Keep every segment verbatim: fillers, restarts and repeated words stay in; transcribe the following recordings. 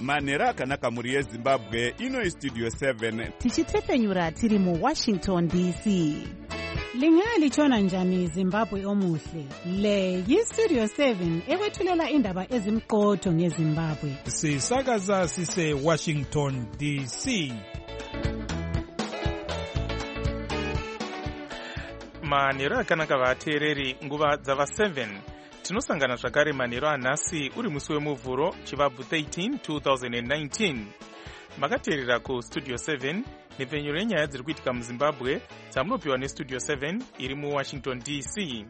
manhero akanaka mhuri yezimbabwe. Ino istudio seven tichitefenyura tiri muwashington D C. Lingalitshona njani Zimbabwe omuhle? Le yistudio seven ekwethulela indaba ezimqotho ngeZimbabwe. Sisakaza sise Washington D C. Manhero akanaka vateereri, nguva dzava seven. Tinosangana zvakare manhero anhasi uri musi wemuvhuro chivabvu thirteen twenty nineteen. Makateerera ku studio seven nepfenyuro yenyaya dziri kuitika muZimbabwe dzamunopiwa nestudio seven iri muWashington D C.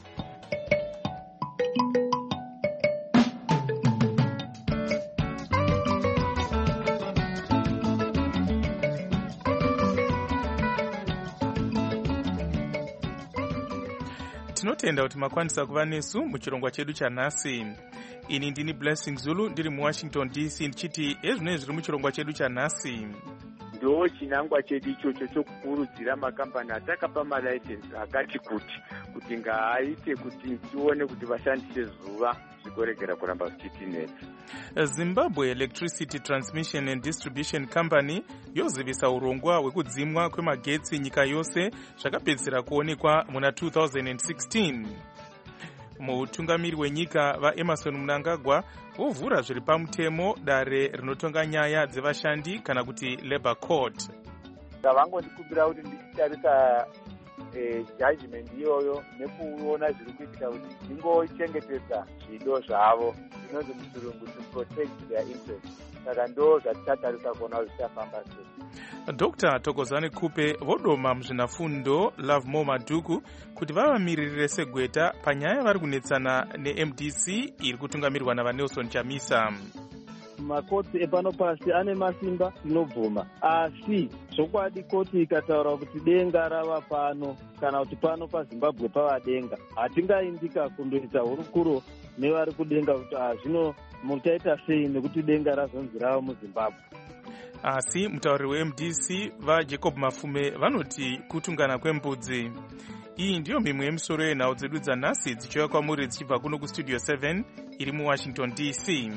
Tinotenda kuti makwanisa kuva nesu muchirongwa chedu chanhasi. Ini ndini Blessing Zulu ndiri muWashington D C ndichiti ezvinenge zviri muchirongwa chedu chanhasi. Ndo chinangwa chedu ichocho chokukurudzira makambani atakapa malaisensi akati kuti kuti ngaaite kuti tione kuti vashandise zuva zvikoregera kuramba zvichitinetsa. Zimbabwe Electricity Transmission and Distribution Company yozivisa urongwa hwekudzimwa kwemagetsi nyika yose zvakapedzisira kuonekwa muna two thousand sixteen. Mutungamiri wenyika vaEmerson Mnangagwa vovhura zviri pamutemo dare rinotonga nyaya dzevashandi kana kuti Labour Court. Vangondikumbira kuti ndichitarisa judgment iyoyo nekuona zviri kuitika kuti dzingochengetedza zvido zvavo zvinonzi muchirungu to protect their interests. Saka ndo zvatichatarisa kuona kuti zvichafamba sei. Doctor Thokozani Kupe vodoma muzvinafundo Lovemore Madhuku kuti vavamiririre segweta panyaya vari kunetsana neM D C iri kutungamirwa naVaNelson Chamisa. Makoti epano pasi ane masimba tinobvuma, asi zvokwadi koti ikataura kuti denga rava pano kana kuti pano paZimbabwe pava denga, hatingaindika kundoita hurukuro nevari kudenga kuti zvino muchaita sei nekuti denga razonzi rava muZimbabwe. Asi mutauriri weM D C vaJacob Mafume vanoti kutungana kwembudzi. Iyi ndiyo mimwe yemisoro yenhau dzedu dzanhasi dzichiuya kwamuri dzichibva kuno kustudio seven iri muWashington D C.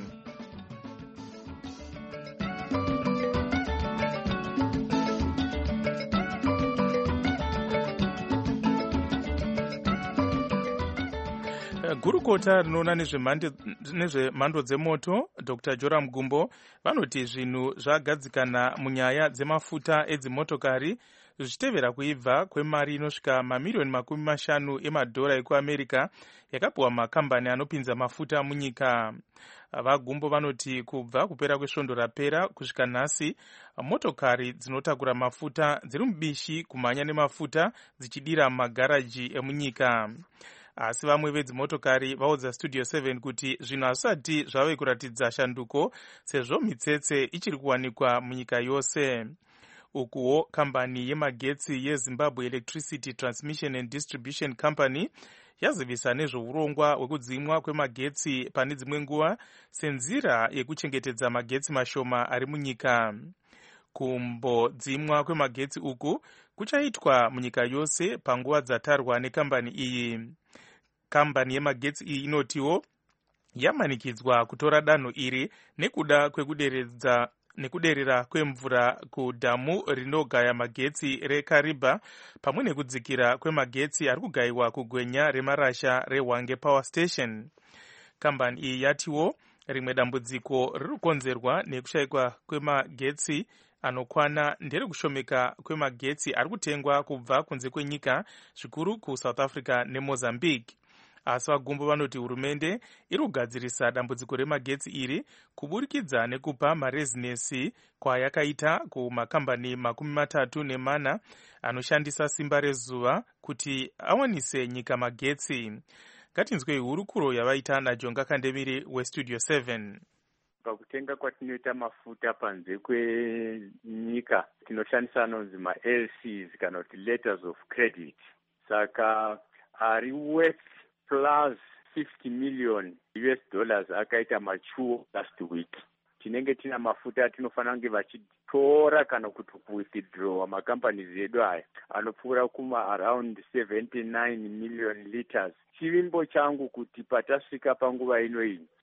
Gurukota rinoona nezvemhando dzemoto Doctor Joram Gumbo vanoti zvinhu zvagadzikana munyaya dzemafuta edzimotokari zvichitevera kuibva kwemari inosvika mamiliyoni makumi mashanu emadhora ekuAmerica yakapiwa makambani anopinza mafuta munyika. VaGumbo vanoti kubva kupera kwesvondo rapera kusvika nhasi motokari dzinotakura mafuta dziri mubishi kumhanya nemafuta dzichidira mumagaraji emunyika. Asi vamwe vedzimotokari vaudza studio seven kuti zvinhu hazvisati zvave kuratidza shanduko sezvo mitsetse ichiri kuwanikwa munyika yose. Ukuwo kambani yemagetsi yeZimbabwe Electricity Transmission and Distribution Company yazivisa nezvourongwa hwekudzimwa kwemagetsi pane dzimwe nguva senzira yekuchengetedza magetsi mashoma ari munyika. Kumbodzimwa kwemagetsi uku kuchaitwa munyika yose panguva dzatarwa nekambani iyi. Kambani yemagetsi iyi inotiwo yamanikidzwa kutora danho iri nekuda kwekuderedza nekuderera kwemvura kudhamu rinogaya magetsi reKariba pamwe nekudzikira kwemagetsi ari kugayiwa kugwenya remarasha reHwange Power Station. Kambani iyi yatiwo rimwe dambudziko riri kukonzerwa nekushayikwa kwemagetsi anokwana ndere kushomeka kwemagetsi ari kutengwa kubva kunze kwenyika zvikuru kuSouth Africa neMozambique. Asi vaGumbo vanoti hurumende iri kugadzirisa dambudziko remagetsi iri kuburikidza nekupa marezinesi kwayakaita kumakambani makumi matatu nemana anoshandisa simba rezuva kuti awanise nyika magetsi. Ngatinzwei hurukuro yavaita naJonga Kandemiri westudio seven. Pakutenga kwatinoita mafuta panze kwenyika tinoshandisa anonzi maL Cs kana kuti letters of credit. Saka ari worth plus fifty million U S dollars akaita machuo last week. Tinenge tina mafuta tinofana kunge vachitora kana kuti kuwithdraw makampani edu aya anopfuura kuma around seventy-nine million liters. Chivimbo changu kuti patasvika panguva ino iyi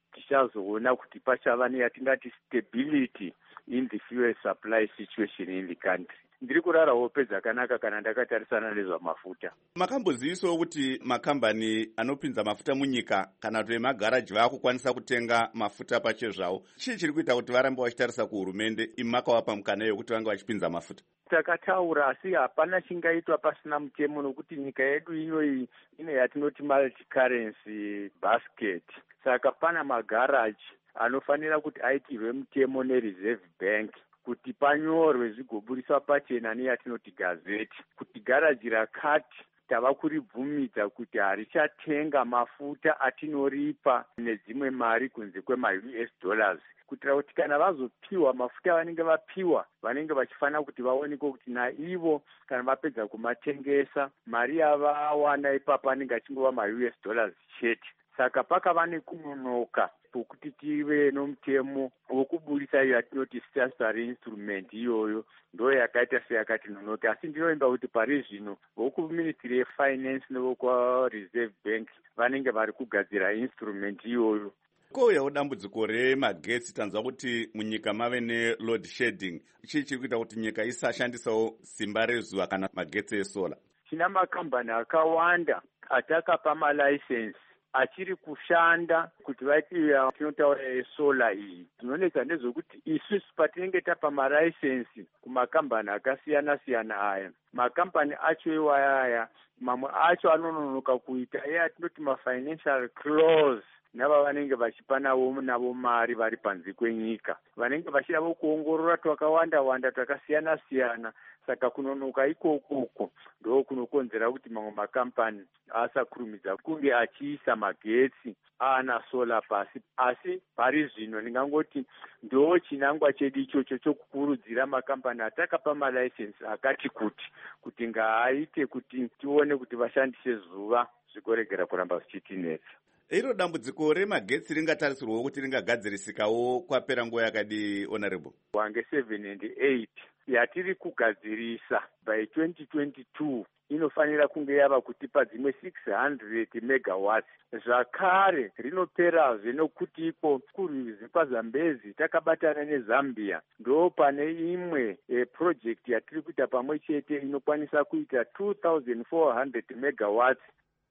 tichazoona kuti pachava neyatingati stability in the fuel supply situation in the country. Ndiri kurara hope dzakanaka kana ndakatarisana nezvamafuta. Makambozivisawo kuti makambani anopinza mafuta munyika kana kuti magaraji vaakukwanisa kutenga mafuta pachezvavo. Chii chiri kuita kuti varambe vachitarisa kuhurumende imi makavapa mukana yokuti vange vachipinza mafuta? Takataura asi hapana chingaitwa pasina mutemo, nokuti nyika yedu iyoyi ine yatinoti multi currency basket. Saka pana magaraji anofanira kuti aitirwe mutemo nereserve bank kuti panyorwe zvigoburiswa pachena neyatinoti gazeti kuti garaji rakati tava kuribvumidza kuti harichatenga mafuta atinoripa nedzimwe mari kunze kwema-U S dollars, kuitira kuti kana vazopiwa mafuta vanenge vapiwa vanenge vachifanira kuti vaonekwe kuti naivo kana vapedza kumatengesa mari yavawana ipapo anenge achingova ma-U S dollars chete. Saka pakava nekunonoka pokuti tive nomutemo wokuburisa iyo yatinoti statutory instrument iyoyo ndo yakaita seyakatinonoka. Asi ndinoimba kuti pari zvino vokuministry yefinance nevokwareserve bank vanenge vari kugadzira instrument iyoyo. Kouyawo dambudziko remagetsi, tanzwa kuti munyika mave neload shedding. Chii chiri kuita kuti nyika isashandisawo simba rezuva kana magetsi esola? Tina makambani akawanda atakapa malaisensi achiri kushanda kuti vaitiya tinotaura yesola iyi. Tinonetsa ndezvokuti isusu patinenge tapa maraisensi kumakambani akasiyana siyana aya, makambani acho iwayaya mamwe acho anononoka kuita iye atinoti mafinancial clause nava vanenge vachipanawo navo mari vari panze kwenyika, vanenge vachidavo kuongorora twakawanda wanda twakasiyana siyana. Saka kunonoka ikokoko ndo kunokonzera kuti mamwe makampani asakurumidza kunge achiisa magetsi ana sola pasi. Asi pari zvino ndingangoti ndo chinangwa chedu ichocho chokukurudzira makampani atakapa malaisensi akati kuti kuti ngaaite kuti tione kuti vashandise zuva zvikoregera kuramba zvichitinetsa. Iro dambudziko remagetsi ringatarisirwawo kuti ringagadzirisikawo kwapera nguva yakadi, honorable? Wange seven and eight yatiri kugadzirisa by twenty twenty-two inofanira kunge yava kutipa dzimwe six hundred megawatts. Zvakare rinoperazve nokuti iko kurwizi kwaZambezi takabatana neZambia ndo pane imwe e, project yatiri kuita pamwe chete inokwanisa kuita two thousand four hundred megawatts.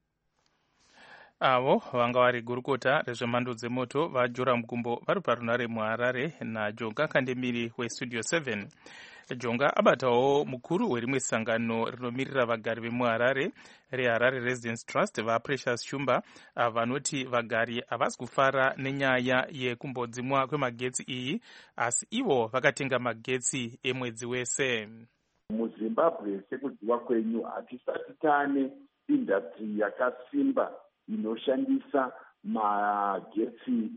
Avo vanga vari gurukota rezvemhando dzemoto vajora mukumbo vari parunare muHarare naJonga Kandemiri westudio seven. Jonga abatawo mukuru werimwe sangano rinomirira vagari vemuHarare reHarare Residence Trust vaPrecious Shumba vanoti vagari havasi kufara nenyaya yekumbodzimwa kwemagetsi iyi, asi ivo vakatenga magetsi emwedzi wese. MuZimbabwe sekudziwa kwenyu hatisati tane industry yakasimba inoshandisa magetsi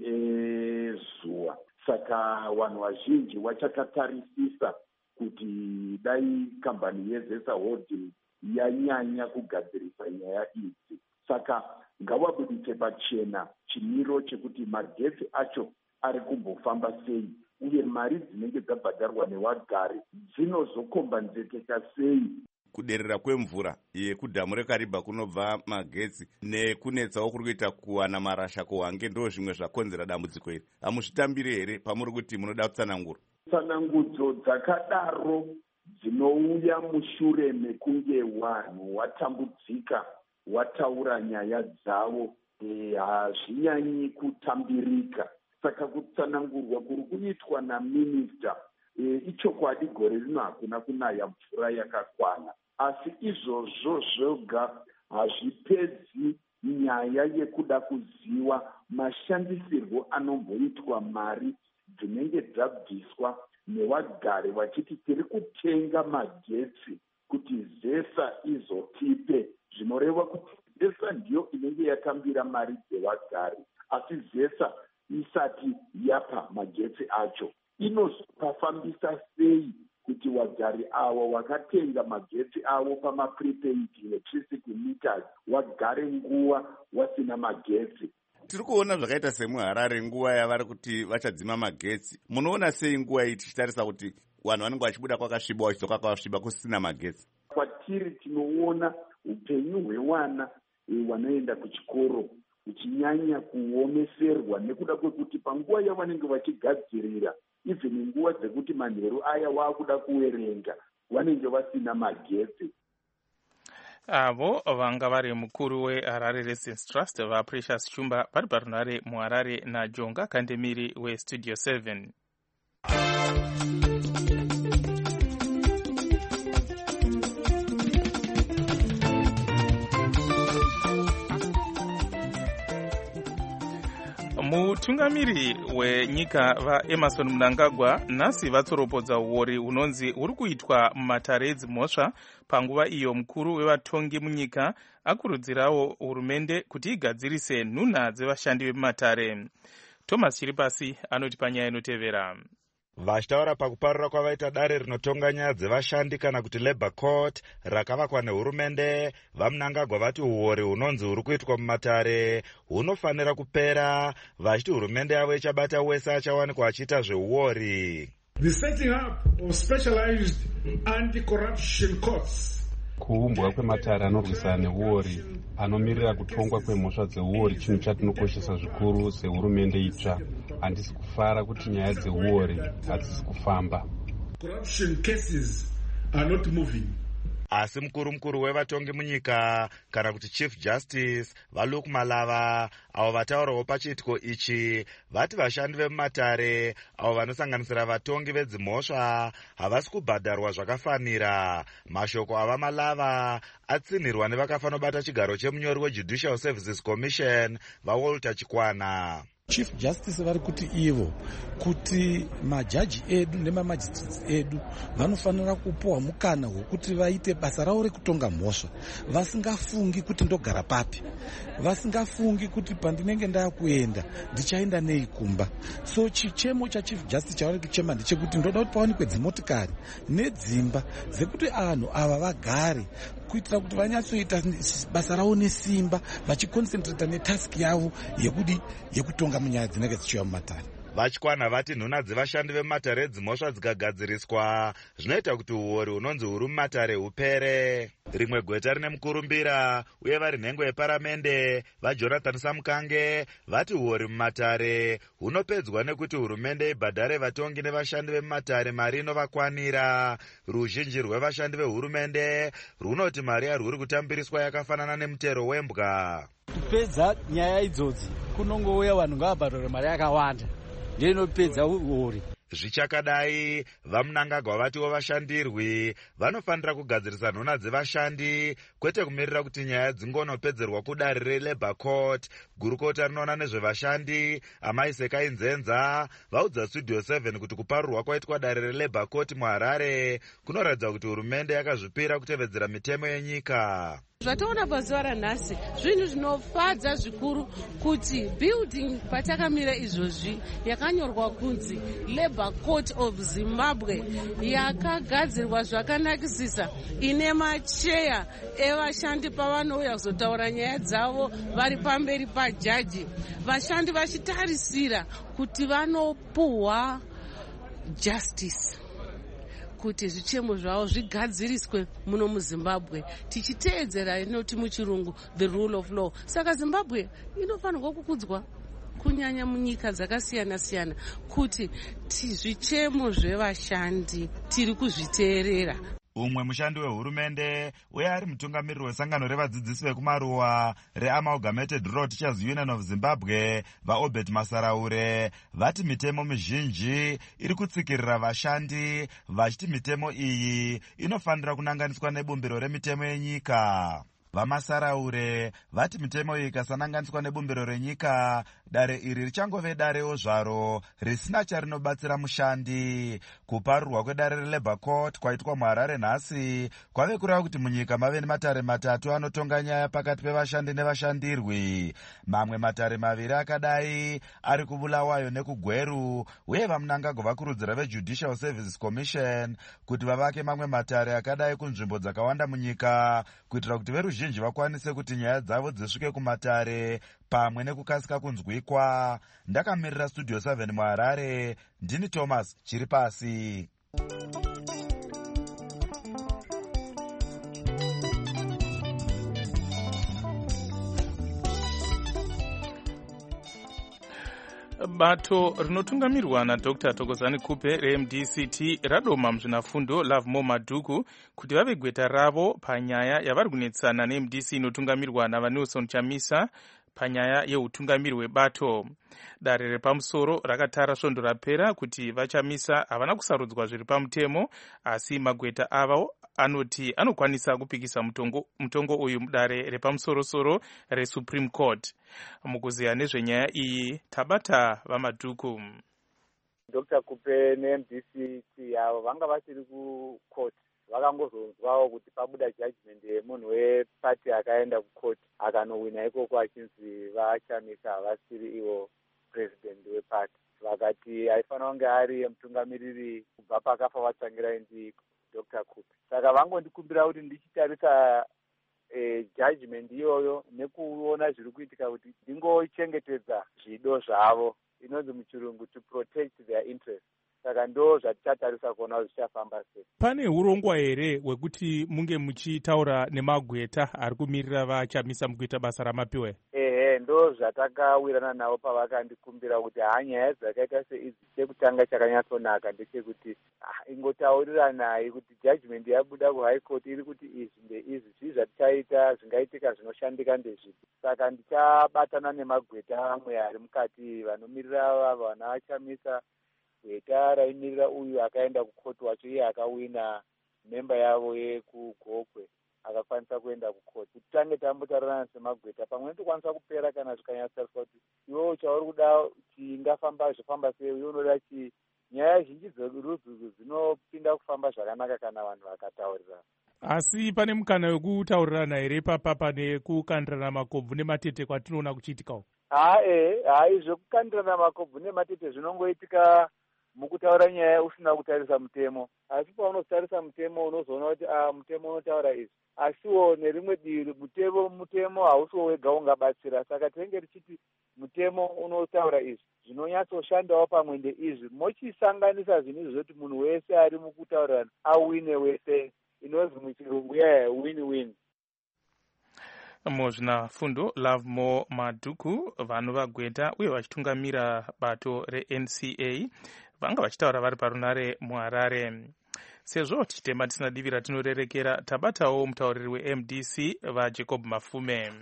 ezuva. Saka vanhu vazhinji vachakatarisisa kuti dai kambani yeZesa Holding yanyanya kugadzirisa nyaya idzi. Saka ngavabudise pachena chimiro chekuti magetsi acho ari kumbofamba sei uye mari dzinenge dzabhadharwa nevagari dzinozokombanzeteka sei. Kuderera kwemvura yekudhamu reKariba kunobva magetsi nekunetsawo kuri kuita kuwana marasha kuhwange ndo zvimwe zvakonzera dambudziko iri. Hamuzvitambire here pamuri kuti munoda kutsanangura? Tsanangudzo dzakadaro dzinouya mushure mekunge vanhu watambudzika wataura nyaya dzavo hazvinyanyi kutambirika. Saka kutsanangurwa kuri kuitwa naminista e, ichokwadi gore rino hakuna kunaya mvura yakakwana, asi izvozvo zvoga hazvipedzi nyaya yekuda kuziva mashandisirwo anomboitwa mari dzinenge dzabviswa nevagari vachiti tiri kutenga magetsi kuti Zesa izotipe. Zvinoreva kuti Zesa ndiyo inenge yatambira mari dzevagari, asi Zesa isati yapa magetsi acho. Inozopafambisa sei kuti vagari avo vakatenga magetsi avo pamaprepaid electricity meters vagare nguva vasina magetsi? Tiri kuona zvakaita semuHarare nguva yavari kuti vachadzima magetsi. Munoona sei nguva iyi tichitarisa kuti vanhu vanenge vachibuda kwakasviba vachidzoka kwakasviba kusina magetsi? Kwatiri tinoona upenyu hwevana vanoenda kuchikoro uchinyanya kuomeserwa nekuda kwekuti panguva yavanenge vachigadzirira even nguva dzekuti manheru aya waakuda kuverenga vanenge vasina magetsi. avo vanga vari mukuru weHarare Residence Trust vaPrecious Chumba vari parunhare muHarare naJonga Kandemiri weStudio seven. mutungamiri wenyika vaEmerson Mnangagwa nhasi vatsoropodza uori hunonzi huri kuitwa mumatare edzimhosva panguva iyo mukuru wevatongi munyika akurudzirawo hurumende kuti igadzirise nhunha dzevashandi vemumatare. Thomas Chiripasi anoti panyaya inotevera. Vachitaura pakuparura kwavaita dare rinotonga nyaya dzevashandi kana kuti Labour Court rakavakwa nehurumende, vaMnangagwa vati uori hunonzi huri kuitwa mumatare hunofanira kupera, vachiti hurumende yavo ichabata wese achawanikwa achiita zveuori. The setting up of specialized anti-corruption courts, kuumbwa kwematare anorwisana neuori anomirira kutongwa kwemhosva dzeuori chinhu chatinokoshesa zvikuru sehurumende itsva. Handisi kufara kuti nyaya dzeuori hadzisi kufamba. Corruption cases are not moving. Asi mukuru mukuru wevatongi munyika kana kuti Chief Justice Valuku Malava avo vataurawo pachiitiko ichi vati vashandi vemumatare avo vanosanganisira vatongi vedzimhosva havasi kubhadharwa zvakafanira. Mashoko ava Malava atsinhirwa nevakafanobata chigaro chemunyori weJudicial Services Commission vaWalter Chikwana. Chief Justice vari kuti ivo kuti majaji edu nemamajistrates edu vanofanira kupowa mukana hwekuti vaite basa ravo rekutonga mhosva vasingafungi kuti ndogara papi, vasingafungi kuti pandinenge ndakuenda ndichaenda nei kumba. So chichemo chaChief Justice chavari kuchema ndechekuti ndoda kuti pawanikwe dzimotikari nedzimba dzekuti anhu ava vagare kuitira kuti vanyatsoita basa ravo nesimba vachiconcentrata netask yavo yekudi yekutonga munyaya dzinenge dzichiuya mumatare. Vachikwana vati nhunha dzevashandi vemumatare dzimhosva dzikagadziriswa zvinoita kuti uori hunonzi huri mumatare hupere. Rimwe gweta rine mukurumbira uye vari nhengo yeparamende vaJonathan Samukange vati uori mumatare hunopedzwa nekuti hurumende ibhadhare vatongi nevashandi vemumatare mari inovakwanira. Ruzhinji rwevashandi vehurumende runoti mari yarwuri kutambiriswa yakafanana nemutero wembwa. Kupedza nyaya idzodzi kunongouya vanhu ngavabhadhare mari yakawanda ndiyo inopedza uori. Zvichakadai vaMnangagwa vatiwo vashandirwi vanofanira kugadzirisa nhunha dzevashandi kwete kumirira kuti nyaya dzingonopedzerwa kudare reLabour Court. Gurukota rinoona nezvevashandi Amai Sekai Nzenza vaudza Studio seven kuti kuparurwa kwaitwa dare reLabour Court muHarare kunoratidza kuti hurumende yakazvipira kutevedzera mitemo yenyika. Zvatoona pazuva ranhasi zvinhu zvinofadza zvikuru kuti building patakamira izvozvi yakanyorwa kunzi Labour Court of Zimbabwe yakagadzirwa zvakanakisisa ine macheya evashandi pavanouya kuzotaura nyaya dzavo vari pamberi pajaji, vashandi vachitarisira kuti vanopuhwa justice, kuti zvichemo zvavo zvigadziriswe muno muZimbabwe tichiteedzera inoti muchirungu the rule of law. Saka Zimbabwe inofanirwa kukudzwa kunyanya munyika dzakasiyana siyana kuti zvichemo zvevashandi tiri kuzviteerera. Umwe mushandi wehurumende uye ari mutungamiriri wesangano revadzidzisi vekumaruwa reAmalgamated Rural Teachers Union of Zimbabwe vaObert Masaraure vati mitemo mizhinji iri kutsikirira vashandi, vachiti mitemo iyi inofanira kunanganiswa nebumbiro remitemo yenyika. VaMasaraure vati mitemo iyi ikasananganiswa nebumbiro renyika, dare iri richangove darewo zvaro risina charinobatsira mushandi. Kuparurwa kwedare reLabour Court kwaitwa muHarare nhasi kwave kureva kuti munyika mave nematare matatu anotonga nyaya pakati pevashandi nevashandirwi. Mamwe matare maviri akadai ari kuBulawayo nekuGweru, uye vaMnangagwa vakurudzira veJudicial Services Commission kuti vavake mamwe matare akadai kunzvimbo dzakawanda munyika kuitira kuti veruzhinji vakwanise kuti nyaya dzavo dzisvike kumatare pamwe nekukasika kunzwikwa. Ndakamirira Studio seven muHarare, ndini Thomas Chiripasi. Bato rinotungamirwa naDr Thokozani Kupe reM D C T radoma muzvinafundo Lovemore Madhuku kuti vave gweta ravo panyaya yavari kunetsana neM D C inotungamirwa navaNelson Chamisa panyaya yeutungamiri hwebato. Dare repamusoro rakatara svondo rapera kuti vaChamisa havana kusarudzwa zviri pamutemo, asi magweta avo anoti anokwanisa kupikisa mutongo, mutongo uyu mudare repamusorosoro reSupreme Court. Mukuziya nezvenyaya iyi tabata vaMadhuku. Dr Kupe neM D C T avo vanga vasiri kucourt, vakangozonzwawo kuti pabuda judgment yemunhu wepati akaenda kucourt akanowina ikoko achinzi vaChamisa havasiri ivo president wepati. Vakati aifanira kunge ari mutungamiriri kubva pakafa vatangira ndi Dr Kupe. Saka vangondikumbira kuti ndichitarisa e, judgment iyoyo nekuona zviri kuitika kuti ndingochengetedza zvido zvavo, inonzi muchirungu to protect their interest. Saka ndo zvatichatarisa kuona kuti zvichafamba sei. Pane urongwa here hwekuti munge muchitaura nemagweta ari kumirira vaChamisa mukuita basa ramapiwe? Ehe, ndo zvatakawirana navo pavakandikumbira kuti hanyaya dzakaita seidzi, chekutanga chakanyatsonaka ndechekuti ingotauriranayi kuti judgment yabuda kuhigh court iri kuti izvi ndeizvi, zvii zvatichaita zvingaitika zvinoshandika ndezvipi. Saka ndichabatana nemagweta amwe ari mukati vanomirira vava vana vaChamisa, gweta raimirira uyu akaenda kukoti wacho, iye akawina memba yavo yekugokwe akakwanisa kuenda kukoti. Kuti tange tambotaurana semagweta pamwe tokwanisa kupera kana zvikanyatsotariswa kuti iwe uchauri kuda chingafamba zvifamba sei, uye unoda chi. Nyaya zhinji dzerudzi dzinopinda kufamba zvakanaka kana vanhu vakataurirana. Asi pane mukana wekutaurirana here papa pane kukandirana makobvu nematete kwatinoona kuchiitikawo? Hae, hai zvekukandirana makobvu nematete zvinongoitika mukutaura nyaya usina kutarisa mutemo. Asi paunotarisa mutemo unozoona kuti ah, mutemo unotaura izvi, asiwo nerimwe divi mutemo mutemo hausiwo wega ungabatsira. Saka tinenge tichiti mutemo unotaura izvi, zvinonyatsoshandawo pamwe ndeizvi, mochisanganisa zvinhu izvi zoti munhu wese ari mukutaurirana awine wese, inonzi muchirungu yaya win-win. Muzvinafundo Lovemore Madhuku vanhu vagweta uye vachitungamira bato reN C A vanga vachitaura vari parunare muHarare. Sezvo tichitema tisina divi ratinorerekera, tabatawo mutauriri weM D C vaJacob Mafume.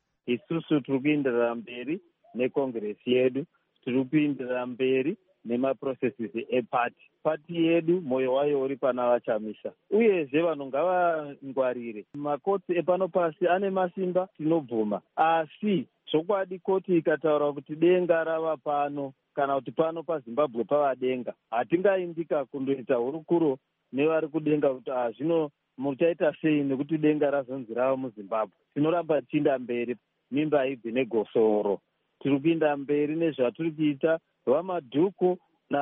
Isusu tiri kuenderera mberi nekongresi yedu, tiri kuenderera mberi nemaprocesses epati. Pati yedu moyo wayo uri pana vaChamisa, uyezve vanhu ngavangwarire. Makotsi epano pasi ane masimba, tinobvuma, asi zvokwadi koti ikataura kuti denga rava pano kana kuti pano paZimbabwe pava denga, hatingaindika kundoita hurukuro nevari kudenga kuti ah zvino muchaita sei nekuti denga razonzi rava muZimbabwe. Tinoramba tichienda mberi, mimba ibve negosoro. Tiri kuenda mberi nezvatiri kuita. VaMadhuku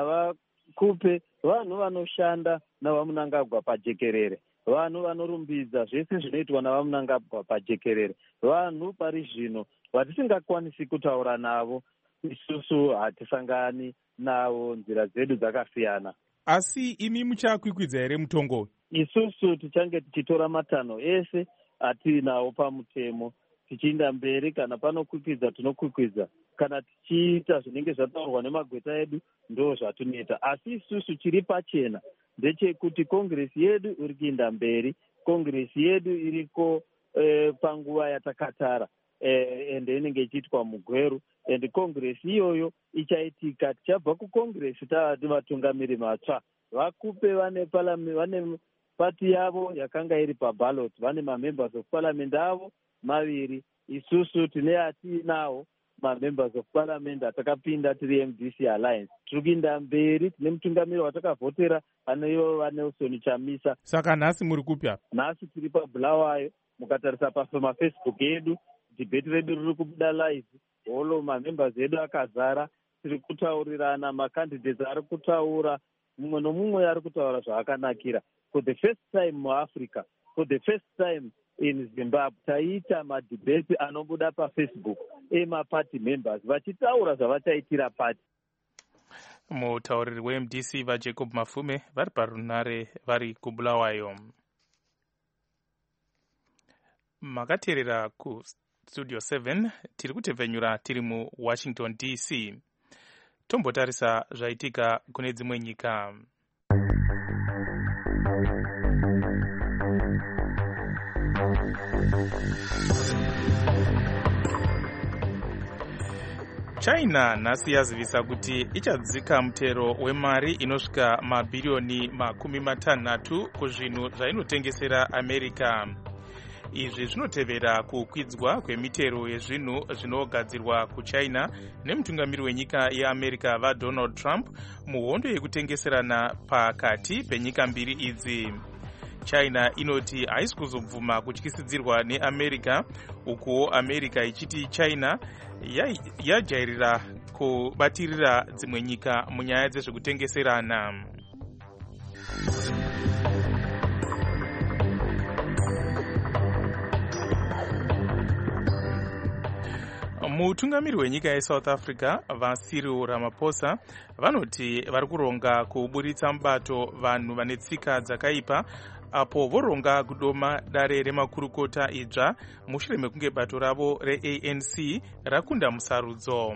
navaKupe vanhu vanoshanda navaMunangagwa pajekerere, vanhu vanorumbidza zvese zvinoitwa navaMunangagwa pajekerere, vanhu pari zvino vatisingakwanisi kutaura navo. Isusu hatisangani navo, nzira dzedu dzakasiyana. Asi imi muchakwikwidza here mutongo? Isusu tichange tichitora matanho ese atinawo pamutemo, tichienda mberi. Kana panokwikwidza tinokwikwidza, kana tichiita zvinenge zvataurwa nemagweta edu ndo zvatinoita. Asi isusu chiri pachena ndechekuti kongresi yedu iri kuenda mberi, kongresi yedu iriko eh, panguva yatakatara eh, ende inenge ichiitwa mugweru, ende kongresi iyoyo ichaitika. Tichabva kukongresi tavati vatungamiri matsva. VaKupe vane parliament, vane pati yavo yakanga iri paballot, vane mamembers of parliament avo maviri. Isusu tine atinawo mamembers of parliament atakapinda tiri M D C Alliance. Tiri kuenda mberi, tine mutungamiri watakavhotera aneivo vaNelson Chamisa. Saka nhasi muri kupi apa? Nhasi tiri paBulawayo. Mukatarisa pamafacebook edu, debate redu riri kubuda live, holo mamembers edu akazara. Tiri kutaurirana, macandidates ari kutaura, mumwe nomumwe ari kutaura zvaakanakira. For the first time muAfrica, for the first time in Zimbabwe, taita madebate anobuda paFacebook emaparty members vachitaura zvavachaitira party. Mutauriri weM D C vaJacob Mafume vari parunare vari kuBulawayo. Makateerera ku Studio seven tiri kutevhenyura tiri muWashington D C. tombotarisa zvaitika kune dzimwe nyika. China nhasi yazivisa kuti ichadzika mutero wemari inosvika mabhiriyoni makumi matanhatu kuzvinhu zvainotengesera America. Izvi zvinotevera kukwidzwa kwemitero yezvinhu zvinogadzirwa kuChina nemutungamiri wenyika yeAmerica vaDonald Trump muhondo yekutengeserana pakati penyika mbiri idzi. China inoti haisi kuzobvuma kutyisidzirwa neAmerica, uko America ichiti China yajairira kubatirira dzimwe nyika munyaya dzezvekutengeserana. Mutungamiri wenyika yeSouth Africa vaCyril Ramaphosa vanoti vari kuronga kuburitsa mubato vanhu vane tsika dzakaipa apo voronga kudoma dare remakurukota idzva mushure mekunge bato ravo reA N C rakunda musarudzo.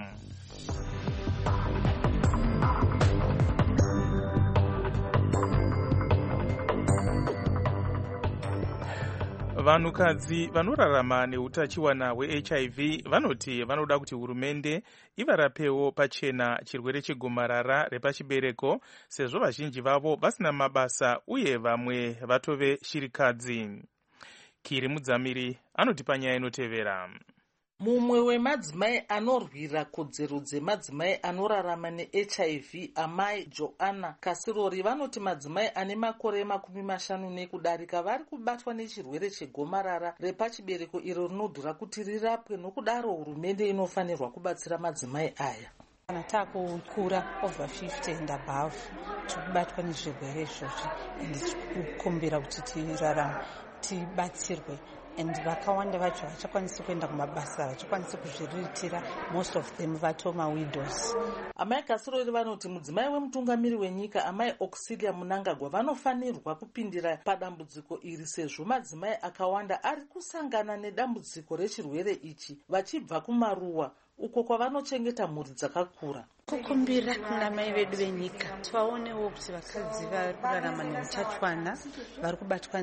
Vanhukadzi vanorarama neutachiwana hweH I V vanoti vanoda kuti hurumende ivarapewo pachena chirwere chegomarara repachibereko sezvo vazhinji vavo vasina mabasa uye vamwe vatove shirikadzi. Kiri Mudzamiri anoti panyaya inotevera. Mumwe wemadzimai anorwira kodzero dzemadzimai anorarama neH I V, amai Joanna Kasirori, vanoti madzimai ane makore makumi mashanu nekudarika vari kubatwa nechirwere chegomarara repachibereko iro rinodhura kuti rirapwe, nokudaro hurumende inofanirwa kubatsira madzimai aya. Kana takukura over fifty and above tikubatwa nezvirwere izvozvi ende tikukumbira kuti tirarame tibatsirwe. And vakawanda vacho havachakwanisi kuenda kumabasa, havachakwanisi kuzviriritira, most of them vatoma widows. Amai Kasirori vanoti mudzimai wemutungamiri wenyika amai Auxilia Munangagwa vanofanirwa kupindira padambudziko iri sezvo madzimai akawanda ari kusangana nedambudziko rechirwere ichi vachibva kumaruwa uko kwavanochengeta mhuri dzakakura. Kukumbira kuna mai vedu venyika twaonewo kuti vakadzi vari kurarama neutachiwana vari kubatwa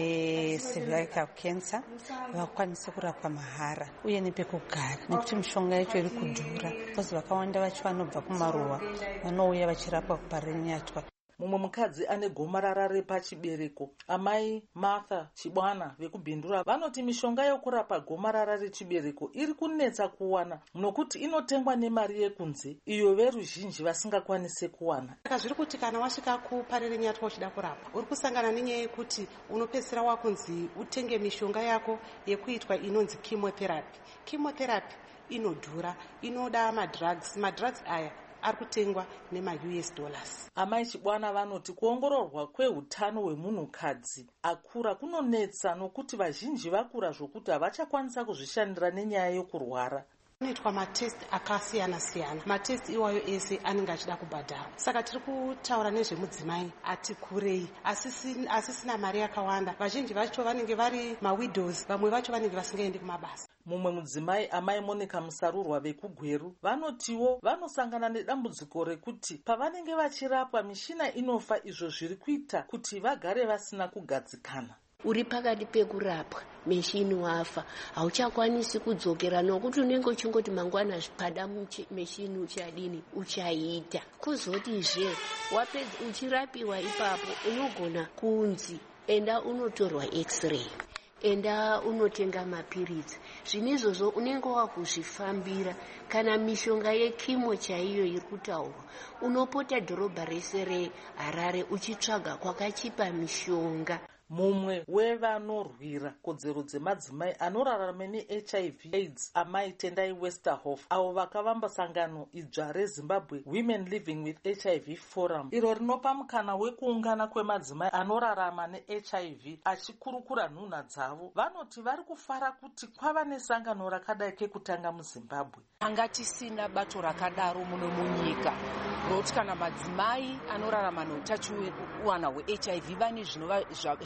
necervical cancer vakwanise kurapwa mahara uye nepekugara, nekuti mishonga yacho iri kudhura, kozi vakawanda vacho vanobva kumaruwa vanouya vachirapwa kuparinyatwa. Mumwe mukadzi ane gomarara repachibereko amai Martha Chibwana vekubhindura vanoti mishonga yokurapa gomarara rechibereko iri kunetsa kuwana nokuti inotengwa nemari yekunze iyo veruzhinji vasingakwanise kuwana. Saka zviri kuti kana wasvika kuparinyatwa uchida kurapa uri kusangana nenyaya yekuti unopedzisira wakunzi utenge mishonga yako yekuitwa inonzi chemotherapy. Chemotherapy inodhura, inoda madrugs, madrugs aya ari kutengwa nema-U S dollars. Amai Chibwana vanoti kuongororwa kwehutano hwemunhukadzi akura kunonetsa nokuti vazhinji vakura zvokuti havachakwanisa kuzvishandira nenyaya yokurwara. Kunoitwa matest akasiyana siyana, matest iwayo ese anenge achida kubhadharwa. Saka tiri kutaura nezvemudzimai ati kurei asisina mari yakawanda. Vazhinji vacho vanenge vari mawidows, vamwe vacho vanenge vasingaendi kumabasa. Mumwe mudzimai amai Monica Musarurwa vekugweru vanotiwo vanosangana nedambudziko rekuti pavanenge vachirapwa mishina inofa, izvo zviri kuita kuti vagare vasina kugadzikana. Uri pakati pekurapwa meshini wafa hauchakwanisi kudzokera nokuti unenge uchingoti mangwana zvipada meshini uchadini uchaita kuzotizve wapedza uchirapiwa ipapo unogona kunzi enda unotorwa x-ray, enda unotenga mapiritsi. Zvino izvozvo unenge wakuzvifambira. Kana mishonga yekimo chaiyo iri kutaurwa unopota dhorobha rese reHarare uchitsvaga kwakachipa mishonga. Mumwe wevanorwira kodzero dzemadzimai anorarama neH I V AIDS amai Tendai Westerhoff avo vakavamba sangano idzva reZimbabwe Women Living with H I V Forum, iro rinopa mukana wekuungana kwemadzimai anorarama neH I V achikurukura nhunha dzavo. Vanoti vari kufara kuti kwava nesangano rakadai kekutanga muZimbabwe. Anga tisina bato rakadaro muno munyika rokuti kana madzimai anorarama neutachiwana hweH I V vane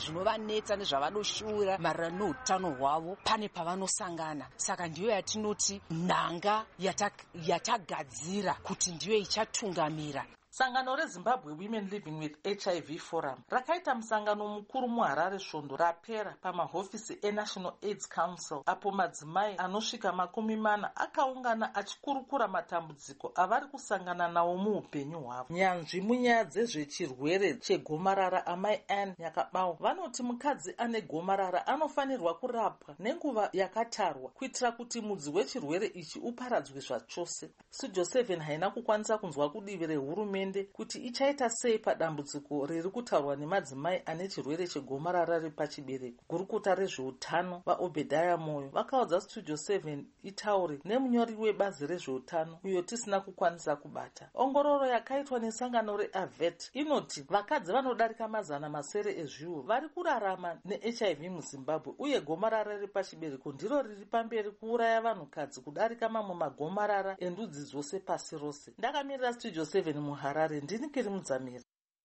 zvinovanetsa nezvavanoshuvira maererano neutano hwavo pane pavanosangana. Saka ndiyo yatinoti nhanga yatagadzira kuti ndiyo ichatungamira. Sangano reZimbabwe Women Living with H I V Forum rakaita musangano mukuru muHarare svondo rapera pamahofisi eNational AIDS Council, apo madzimai anosvika makumi mana akaungana achikurukura matambudziko avari kusangana nawo muupenyu hwavo. Nyanzvi munyaya dzezvechirwere chegomarara amai Anne Nyakabawo vanoti mukadzi ane gomarara anofanirwa kurapwa nenguva yakatarwa kuitira kuti mudzi wechirwere ichi uparadzwe zvachose. Studio seven haina kukwanisa kunzwa kudivi rehurumende kuti ichaita sei padambudziko riri kutaurwa nemadzimai ane chirwere chegomarara repachibereko. Gurukuta rezveutano vaObedhaya Moyo vakaudza Studio seven itaure nemunyori webazi rezveutano uyo tisina kukwanisa kubata. Ongororo yakaitwa nesangano reAVET inoti vakadzi vanodarika mazana masere ezviuru vari kurarama neH I V muZimbabwe, uye gomarara repachibereko ndiro riri pamberi kuuraya vanhukadzi kudarika mamwe magomarara endudzi dzose pasi rose. Ndakamirira Studio seven muHarare, ndini Kiri Mudzamira.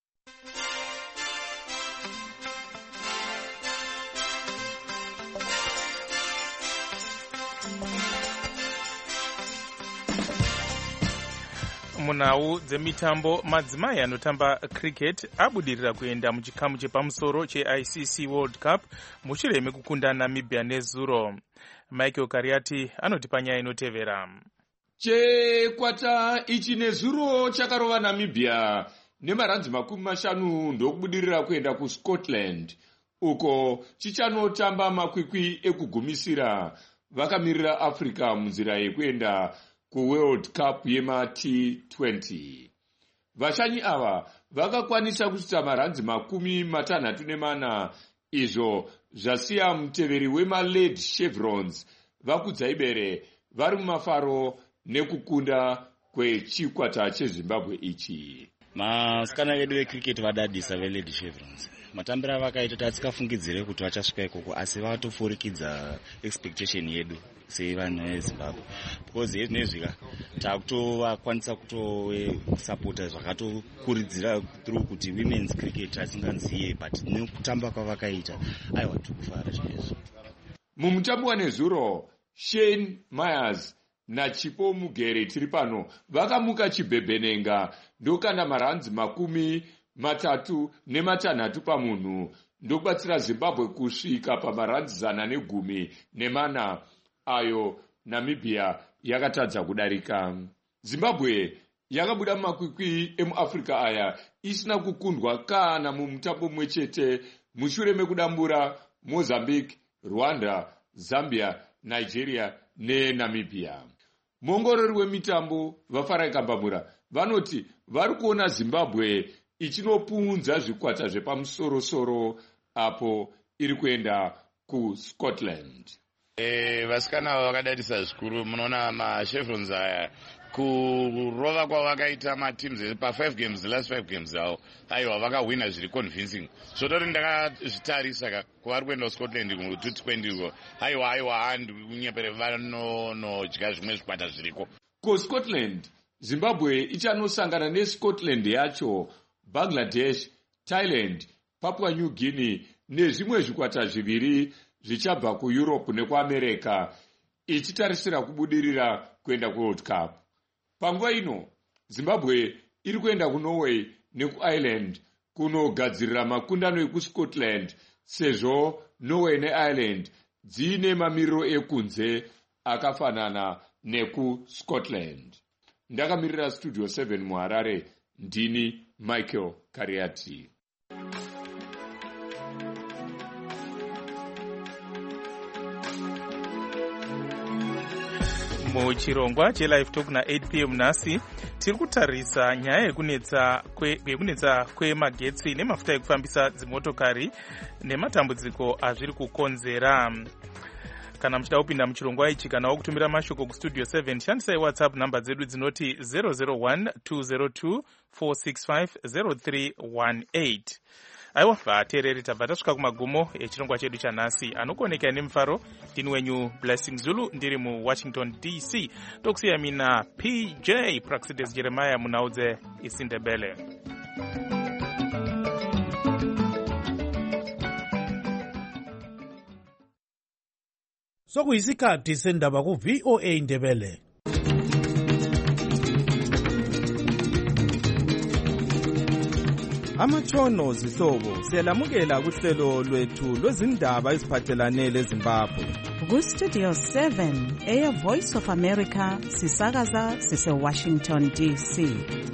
Munhau dzemitambo, madzimai anotamba cricket abudirira kuenda muchikamu chepamusoro cheI C C World Cup mushure mekukunda Namibia nezuro. Michael Kariati anotipa nyaya inotevera. Chekwata ichi nezuro chakarova Namibia nemaranzi makumi mashanu ndokubudirira kuenda kuScotland, uko chichanotamba makwikwi ekugumisira vakamirira Africa munzira yekuenda kuWorld Cup yema T twenty. Vashanyi ava vakakwanisa kusita maranzi makumi matanhatu nemana, izvo zvasiya muteveri wemaLed Chevrons vakudzaibere vari mumafaro nekukunda kwechikwata cheZimbabwe ichi. Masikana vedu vecricket vadadisa veLed Chevrons. Matambira vakaita tatikafungidzire kuti vachasvika ikoko, asi vatofurikidza expectation yedu sevanhu veZimbabwe, because nezvika takutovakwanisa kutosapota zvakatokuridzira through kuti women's cricket asinganziye, but nekutamba kwavakaita aiwa tikufara chaizvo. Mumutambo wanezuro, Shane Myers naChipo Mugere tiri pano vakamuka chibhebhenenga ndokanda maranzi makumi matatu nematanhatu pamunhu ndokubatsira Zimbabwe kusvika pamaranzi zana negumi nemana ayo Namibia yakatadza kudarika. Zimbabwe yakabuda mumakwikwi emuAfrica aya isina kukundwa kana mumutambo mumwe chete mushure mekudambura Mozambique, Rwanda, Zambia, Nigeria neNamibia. Muongorori wemitambo vaFarai Kambamura vanoti vari kuona Zimbabwe ichinopunza zvikwata zvepamusoro-soro apo iri kuenda kuScotland. Eh, vasikana vakadadisa zvikuru. Munoona maChevrons aya kurova kwavakaita mateams pa five games, the last five games avo aiwa vakawina zviri convincing. Zvotori ndakazvitarisa kuvari kuenda kuScotland mu two twenty uko aiwa aiwa handi kunyepere vanonodya zvimwe zvikwata zviriko. KuScotland Zimbabwe ichanosangana neScotland yacho, Bangladesh, Thailand, Papua New Guinea nezvimwe zvikwata zviviri zvichabva kuEurope nekuAmerica, ichitarisira kubudirira kuenda kuWorld Cup. Panguva ino Zimbabwe iri kuenda kuNorway nekuIreland kunogadzirira makundano ekuScotland, sezvo Norway neIreland dziine mamiriro ekunze akafanana nekuScotland. Ndakamirira Studio seven muHarare, ndini Michael Kariati. Muchirongwa cheLive Talk na eight p m nhasi tiri kutarisa nyaya yekunetsa yekunetsa kwemagetsi nemafuta ekufambisa dzimotokari nematambudziko azviri kukonzera. Kana muchida kupinda muchirongwa ichi kana wakutumira mashoko kuStudio seven, shandisai WhatsApp namba dzedu dzinoti zero zero one two zero two four six five zero three one eight. Aiwa, vateereri tabva tasvika kumagumo echirongwa chedu chanhasi. Anokuonekera nemufaro ndini wenyu Blessing Zulu, ndiri muWashington D C. Tokusiya mina P J Praxides Jeremiah munhau dzeIsindebele. sokuyisikhathi sendaba ku-V O A Ndebele. Amatshono zihlobo siyalamukela kuhlelo lwethu lwezindaba eziphathelane leZimbabwe. Ku-Studio seven, Air Voice of America, sisakaza sise-Washington D C.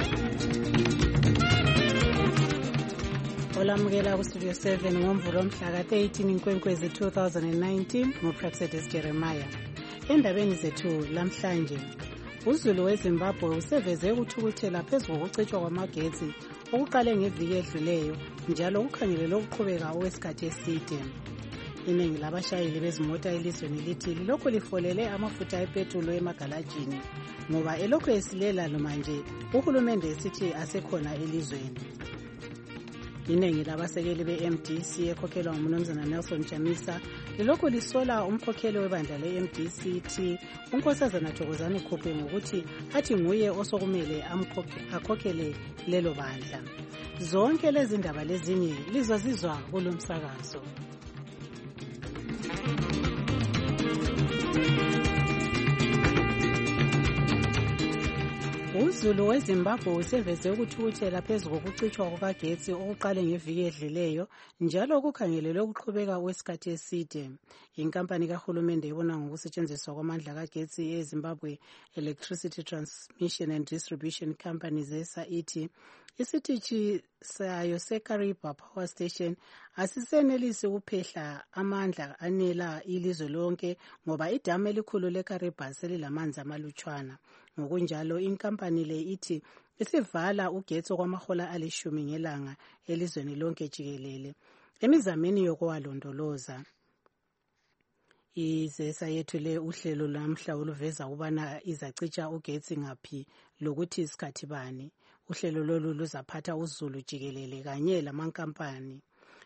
olamukela ku-Studio seven ngomvulo mhla ka-thirteen Inkwenkwezi two thousand nineteen nguPraxedis Jeremiah. Endabeni zethu lamhlanje, uZulu weZimbabwe useveze ukuthukuthela phezu kokucitshwa kwamagetsi okuqale ngeviki edluleyo njalo kukhangelelwe ukuqhubeka okwesikhathi eside. Iningi labashayeli bezimota elizweni lithi lilokhu lifolele amafutha epetrolo emagalajini ngoba elokhu esilela manje uhulumende esithi asekhona elizweni. Iningi labasekeli be-M D C ekhokhelwa nguMnumzana Nelson Chamisa lilokhu lisola umkhokheli webandla le-M D C T uNkosazana Thokozani Khuphe ngokuthi athi nguye osokumele akhokhele lelo bandla. Zonke lezi ndaba lezinye lizozizwa kulo msakazo. uZulu weZimbabwe useveze ukuthukuthela phezu kokucitshwa kukagetsi okuqale ngeviki edluleyo njalo kukhangelelwe ukuqhubeka kwesikhathi eside. Inkampani kahulumende ibona ngokusetshenziswa kwamandla kagetsi eZimbabwe Electricity Transmission and Distribution Company zesa ithi isitishi sayo seKariba Power Station asisenelisi ukuphehla amandla anela ilizwe lonke ngoba idamu elikhulu leKariba selilamanzi amalutshwana. Ngokunjalo inkampani le ithi isivala ugetsi kwamahola alishumi ngelanga elizweni lonke jikelele emizameni yokuwalondoloza. Izesa yethule uhlelo lamhla oluveza ukubana izacitsha ugetsi ngaphi lokuthi isikhathi bani. Uhlelo lolu luzaphatha uZulu jikelele kanye lamankampani.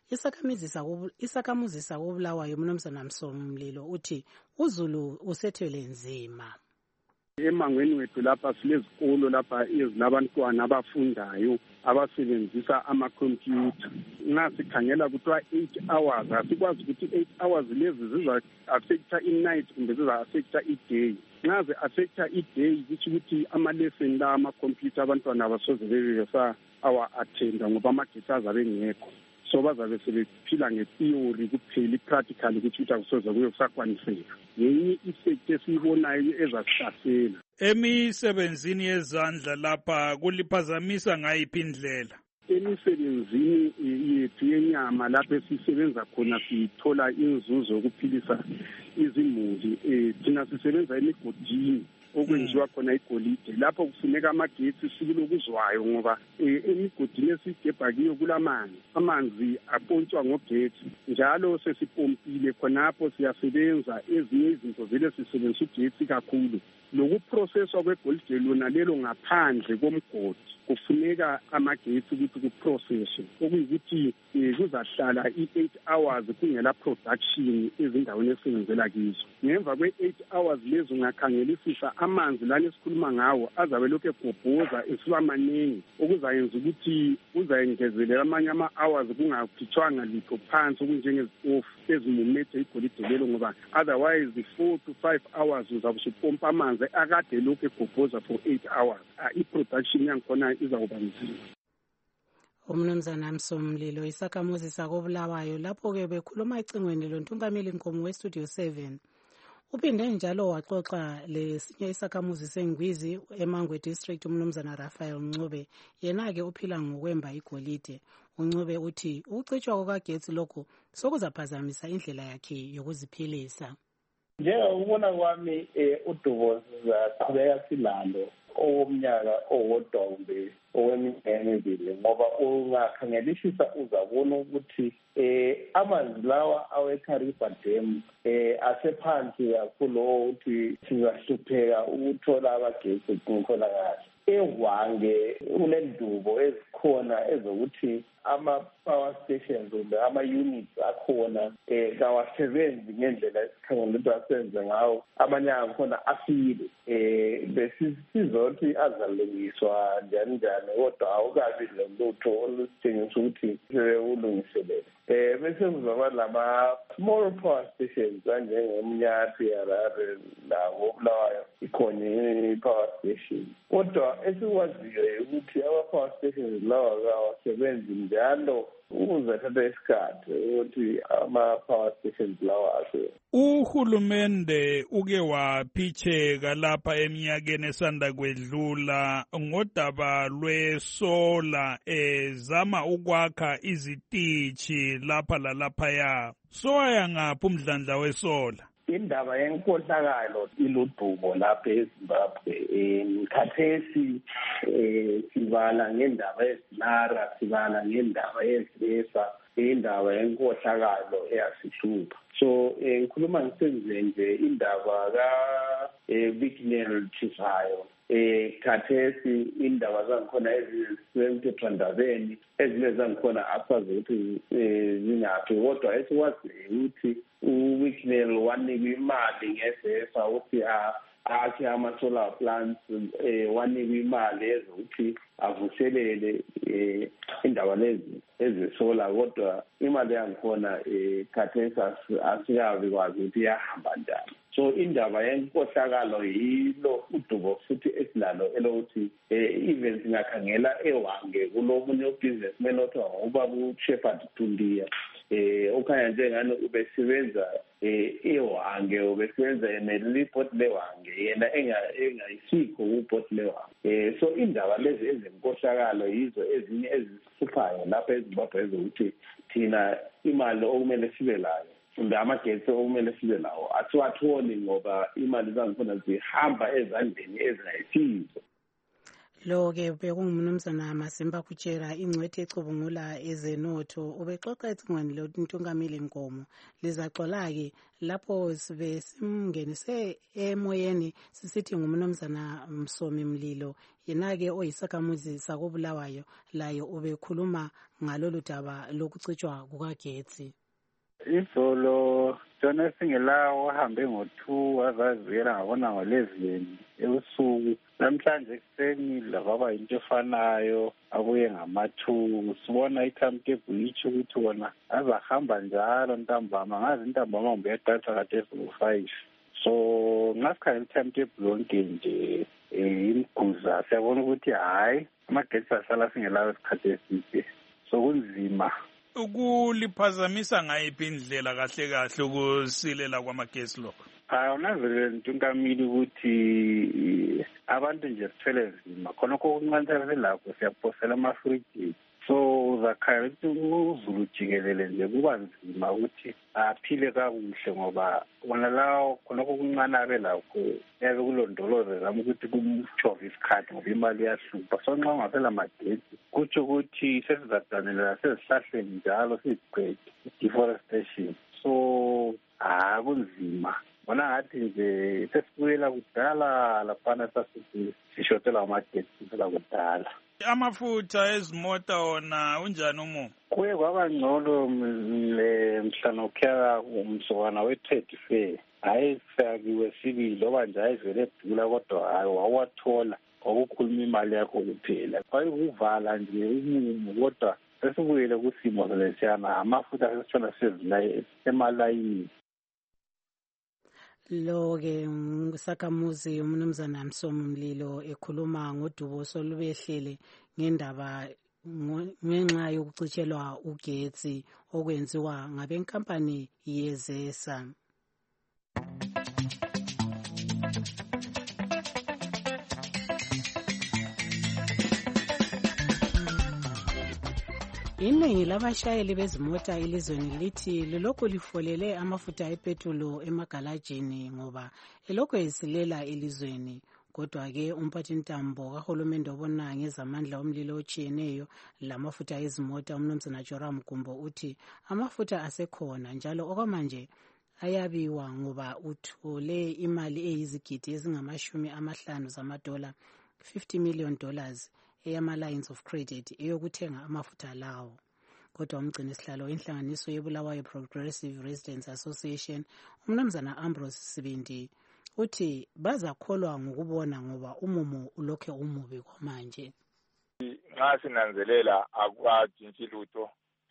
Isakhamuzi sakobulawayo uMnumzana Msomlilo uthi uZulu usethwele nzima. Emangweni wethu lapha silezikolo lapha ezilabantwana abafundayo abasebenzisa amakhompyutha. Nxa sikhangela kuthiwa eight hours asikwazi ukuthi eight hours lezi ziza affecta i-night kumbe ziza affecta i-day. Nxa zi-affecta i-day kuthi ukuthi ama-lesson la amakhompyutha abantwana abasoze bebesa awa attenda ngoba amagetsi azabe ngekho. So bazabe sebephila nge-theory kuphela i-practical ukuthi ukuthi akusoze kuye kusakwaniseka. Yenye effect esiyibonayo ezasihlasela. Emisebenzini yezandla lapha kuliphazamisa ngayiphi indlela? Emisebenzini yethu yenyama lapho esisebenza khona sithola inzuzo yokuphilisa izimuli. Thina sisebenza emigodini okwenziwa khona igolide lapho kufuneka amagetsi sikulokuzwayo ngoba emigodini esigebha kiyo kulamanzi amanzi apontshwa ngogetsi njalo sesipompile khonapho siyasebenza ezinye izinto vele sisebenzisa ugetsi kakhulu lokuprocesswa kwegolide lona lelo ngaphandle komgodi kufuneka amagetsi ukuthi kuprocesswe okuyikuthi kuzahlala i-eight hours kungela production ezindaweni esebenzela kizo. Ngemva kwe-eight hours lezo ungakhangelisisa amanzi lana esikhuluma ngawo azabe lokhu egobhoza esiba maningi okuzayenza ukuthi kuzayengezelela amanye ama-hours kungakhitshwanga litho phansi okunjengezitofu ezimumethe igolide lelo ngoba otherwise the four to five hours uzabe usupompa amanzi akade lokhu egobhoza for eight hours. I-production yangikhona izawuba nzima. uMnumzana Msomlilo isakhamuzi sakobulawayo lapho-ke bekhuluma ecingweni lontungameli Nkomo we-Studio seven. Uphinde njalo waxoxa lesinye isakhamuzi seNgwizi eMangwe District uMnumzana Raphael Ncube yena-ke uphila ngokwemba igolide. uNcube uthi ukucitshwa kukagetsi lokhu sokuzaphazamisa indlela yakhe yokuziphilisa. Njengokubona kwami uDubo sizaqhubeka silalo owomnyaka owodwa kumbe oweminyaka emibili ngoba ungakhangelisisa uzabona ukuthi eh amanzi lawa aweKariba Dam eh asephansi kakhulu ukuthi sizahlupheka ukuthola abagetsi khona kahle. Ehwange unendubo ezikhona ezokuthi ama-power stations kumbe ama-units akhona um kawasebenzi ngendlela esikhangela ukuthi asebenze ngawo. Amanye akhona afile um besisizothi azalungiswa njani njani kodwa awukabi lolutho olusitshengisa ukuthi ulungiselele. eh bese kuzaba lama small power stations anjengemnyathi Harare lawo Bulawayo ikhona i-power station. Kodwa esikwaziyo ukuthi ama-power stations lawa kawasebenzi njalo uzathatha isikhathi ukuthi ama-power stations lawa ase. Uhulumende uke waphitheka lapha eminyakeni esanda kwedlula ngodaba lwesola ezama ukwakha izitishi lapha lalaphaya. Soya ngaphi umdlandla wesola? Indaba yenkohlakalo iludumo lapha eZimbabwe. Khathesi sibala ngendaba yezinara, sibala ngendaba yezilesa, indaba yenkohlakalo eyasihlupha. So ngikhuluma ngisenze nje indaba ka Vignell Chisayo. Eh khathesi indaba zangikhona ezisemthethwandabeni ezinye zangikhona asazi ukuthi zingaphi, kodwa esikwazi ukuthi uWignell wanikwa imali ngesesa ukuthi akhe ama-solar plants, wanikwa imali ezokuthi avuselele indaba lezi ezesola, kodwa imali yangikhona khathesi asikabi kwazi ukuthi iyahamba njani. So indaba yenkohlakalo yilo udubo futhi esilalo elokuthi even singakhangela ewange kulomunye ubusinessman othiwa ngubaba uShepherd Tundia eh okhanya njengani ubesebenza ewange, ubesebenza neliport lewange yena engayisikho kuport lewange. Eh so indaba lezi ezenkohlakalo yizo ezinye ezisiphayo lapha eZimbabwe ezokuthi thina imali okumele sibe layo kumbe amagetsi okumele sibe lawo asiwatholi ngoba imali zangikhona zihamba ezandleni ezingayisizo. Lo-ke bekungumnumzana Masimba Kuchera ingcwethi ecubungula ezenotho ubexoxa ecingweni lontungameli Nkomo. Lizaxola-ke lapho sibe simngenise emoyeni sisithi ngumnumzana Msomi Mlilo, yena-ke oyisakhamuzi sakobulawayo, layo ubekhuluma ngalolu daba lokucitshwa kukagetsi. Izolo Jona Singelawo wahambe ngo-two wazaziyela ngabona ngo-eleven ebusuku. Namhlanje ekuseni kwaba into efanayo abuye ngama-two. Sibona i-timetable itsho ukuthi wona azahamba njalo ntambama, ngazi ntambama kumbe yadatha khathesi ngo-five. So ngasikhangela i-timetable yonke nje imiguza siyabona ukuthi hhayi amagetsi ahlala singelawo isikhathi eside, so kunzima. Ukuliphazamisa ngayiphi indlela kahle kahle ukusilela kwamagesi lokho? Hayi unazele ntungamili ukuthi abantu nje sithwele nzima khonokho okuncane lakho siyaphosela amafriji. So uzakhaya ukuthi uzulu jikelele nje kuba nzima ukuthi aphile kakuhle ngoba wona lawo khonokho okuncane abe lakho yabe kulondoloze zama ukuthi kumchove isikhathi ngoba imali iyahlupha. So nxa ungasela magetsi kutsho ukuthi sesizadanela sezihlahleni njalo siziqede deforestation. So ah kunzima. Bona ngathi nje sesibuyela kudala laphana sasithi sishotela amagetsi phela kudala. Amafutha ezimota wona unjani umumo? Kuye kwaba ngcono mhlana ukuyaka umsokana we-trade fair. Hayi sifakiwe sibili loba nje ayivele edula kodwa hayi wawathola okukhuluma imali yakho kuphela. Kwayikuvala nje umumo kodwa sesibuyele kusimo selesiyana amafutha sesithola sezila emalayini. Lo-ke ngusakhamuzi umnumzana Msomi Mlilo ekhuluma ngodubo solubehlele ngendaba ngenxa yokucitshelwa ugetsi okwenziwa ngabenkampani yezesa. Iningi labashayeli bezimota elizweni lithi lilokhu lifolele amafutha epetrolo emagalajini ngoba elokhu esilela elizweni. Kodwa-ke umphathintambo kahulumende obona ngezamandla omlilo otshiyeneyo lamafutha ezimota umnumzana Joram Gumbo uthi amafutha asekhona njalo okwamanje ayabiwa ngoba uthole imali eyizigidi ezingamashumi amahlanu zamadola, fifty million dollars, eyama-lines of credit eyokuthenga amafutha lawo. Kodwa umgcini sihlalo inhlanganiso yebulawayo Progressive Residents Association umnumzana Ambrose Sibindi uthi bazakholwa ngokubona ngoba umumo ulokhe umubi kwamanje. Nxa sinanzelela akwatshintshi lutho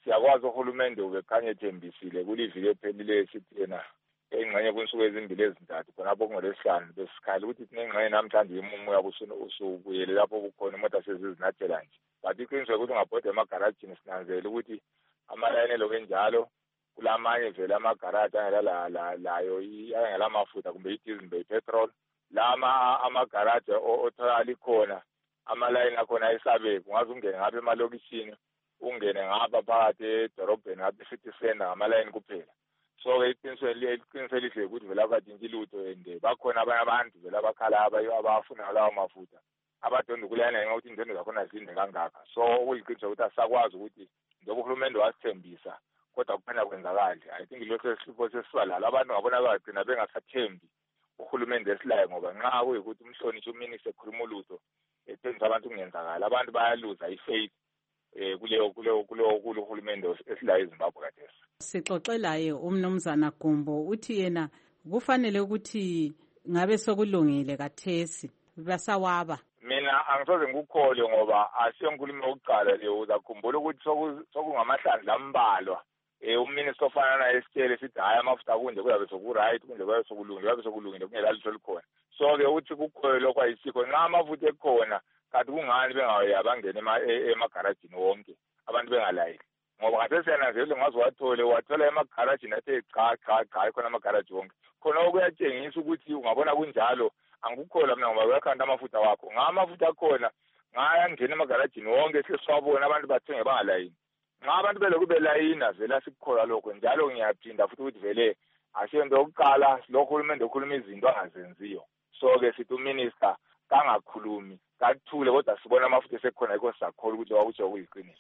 siyakwazi uhulumende ubekhanye ethembisile kuliviki ephelileyo sithi yena engxenye kwensuku ezimbili ezintathu khonapho kungolesihlanu besikhala ukuthi sinengxenye namhlanje imumo yabo usubuyele lapho kukhona imoto sezizinathela nje but iqiniswe ukuthi ungabhoda emagarajini sinanzele ukuthi amalayini eloku enjalo kulamanye vele amagaraji angelayo angelamafutha kumbe idizili kumbe ipetrol lama amagaraji otholakala ikhona amalayini akhona ayisabeki ungaze ungene ngapha emalokishini ungene ngapha phakathi edorobheni ngapha e-city center ngamalayini kuphela so-ke iqiniswe lihle ukuthi vele akadinki lutho and bakhona abanye abantu vele abakhala abafuna ngalawo mafutha abadonda ukulayana ngenxa ukuthi indondo zakhona zinde kangaka so okuyiqiniswa ukuthi asisakwazi ukuthi njengoba uhulumende wasithembisa kodwa kuphela kwenzakali I think lokho esihlupho sesibalala abantu ngabona bagcina bengasathembi uhulumende esilayo ngoba nxa kuyikuthi umhlonishwa uminister ekhuluma ulutho ethembisa abantu kungenzakala abantu bayaluza ifaith eh kuleyo kuleyo kuleyo kuhulumende esilayo eZimbabwe kathesi. Sixoxelaye umnumzana Gumbo uthi yena kufanele ukuthi ngabe sokulungile kathesi basawaba. Mina angisoze ngikukhole ngoba asiyonkulumo yokuqala leyo uzakhumbula ukuthi sokungamahlandla ambalwa eh uminister ofana naye esitshele sithi hayi amafutha kunje kuyabe sokuright kunje kuyabe sokulungile kuyabe sokulungile kungelalutho likhona so ke uthi kukhole lokho ayisikho nxa amafutha ekhona kanti kungani bengawe abangene emagarajini wonke abantu bengalayiki ngoba khathesi siyananzelela ungaze wathole wathola emagarajini athe cha cha cha khona amagaraji wonke khona okuyatshengisa ukuthi ungabona kunjalo angikukhola mina ngoba uyakhanda amafutha wakho nga amafutha akhona ngayangena emagarajini wonke seswabona abantu bathenge bangalayini nxa abantu belokhu belayina vele asikukhola lokho njalo ngiyaphinda futhi ukuthi vele asiyento yokuqala lohulumende okhuluma izinto angazenziyo so-ke sithi uminister kangakhulumi kathule kodwa sibona amafutha esekhona yikho sisakhola ukuthi wakutsho kuyiqiniso.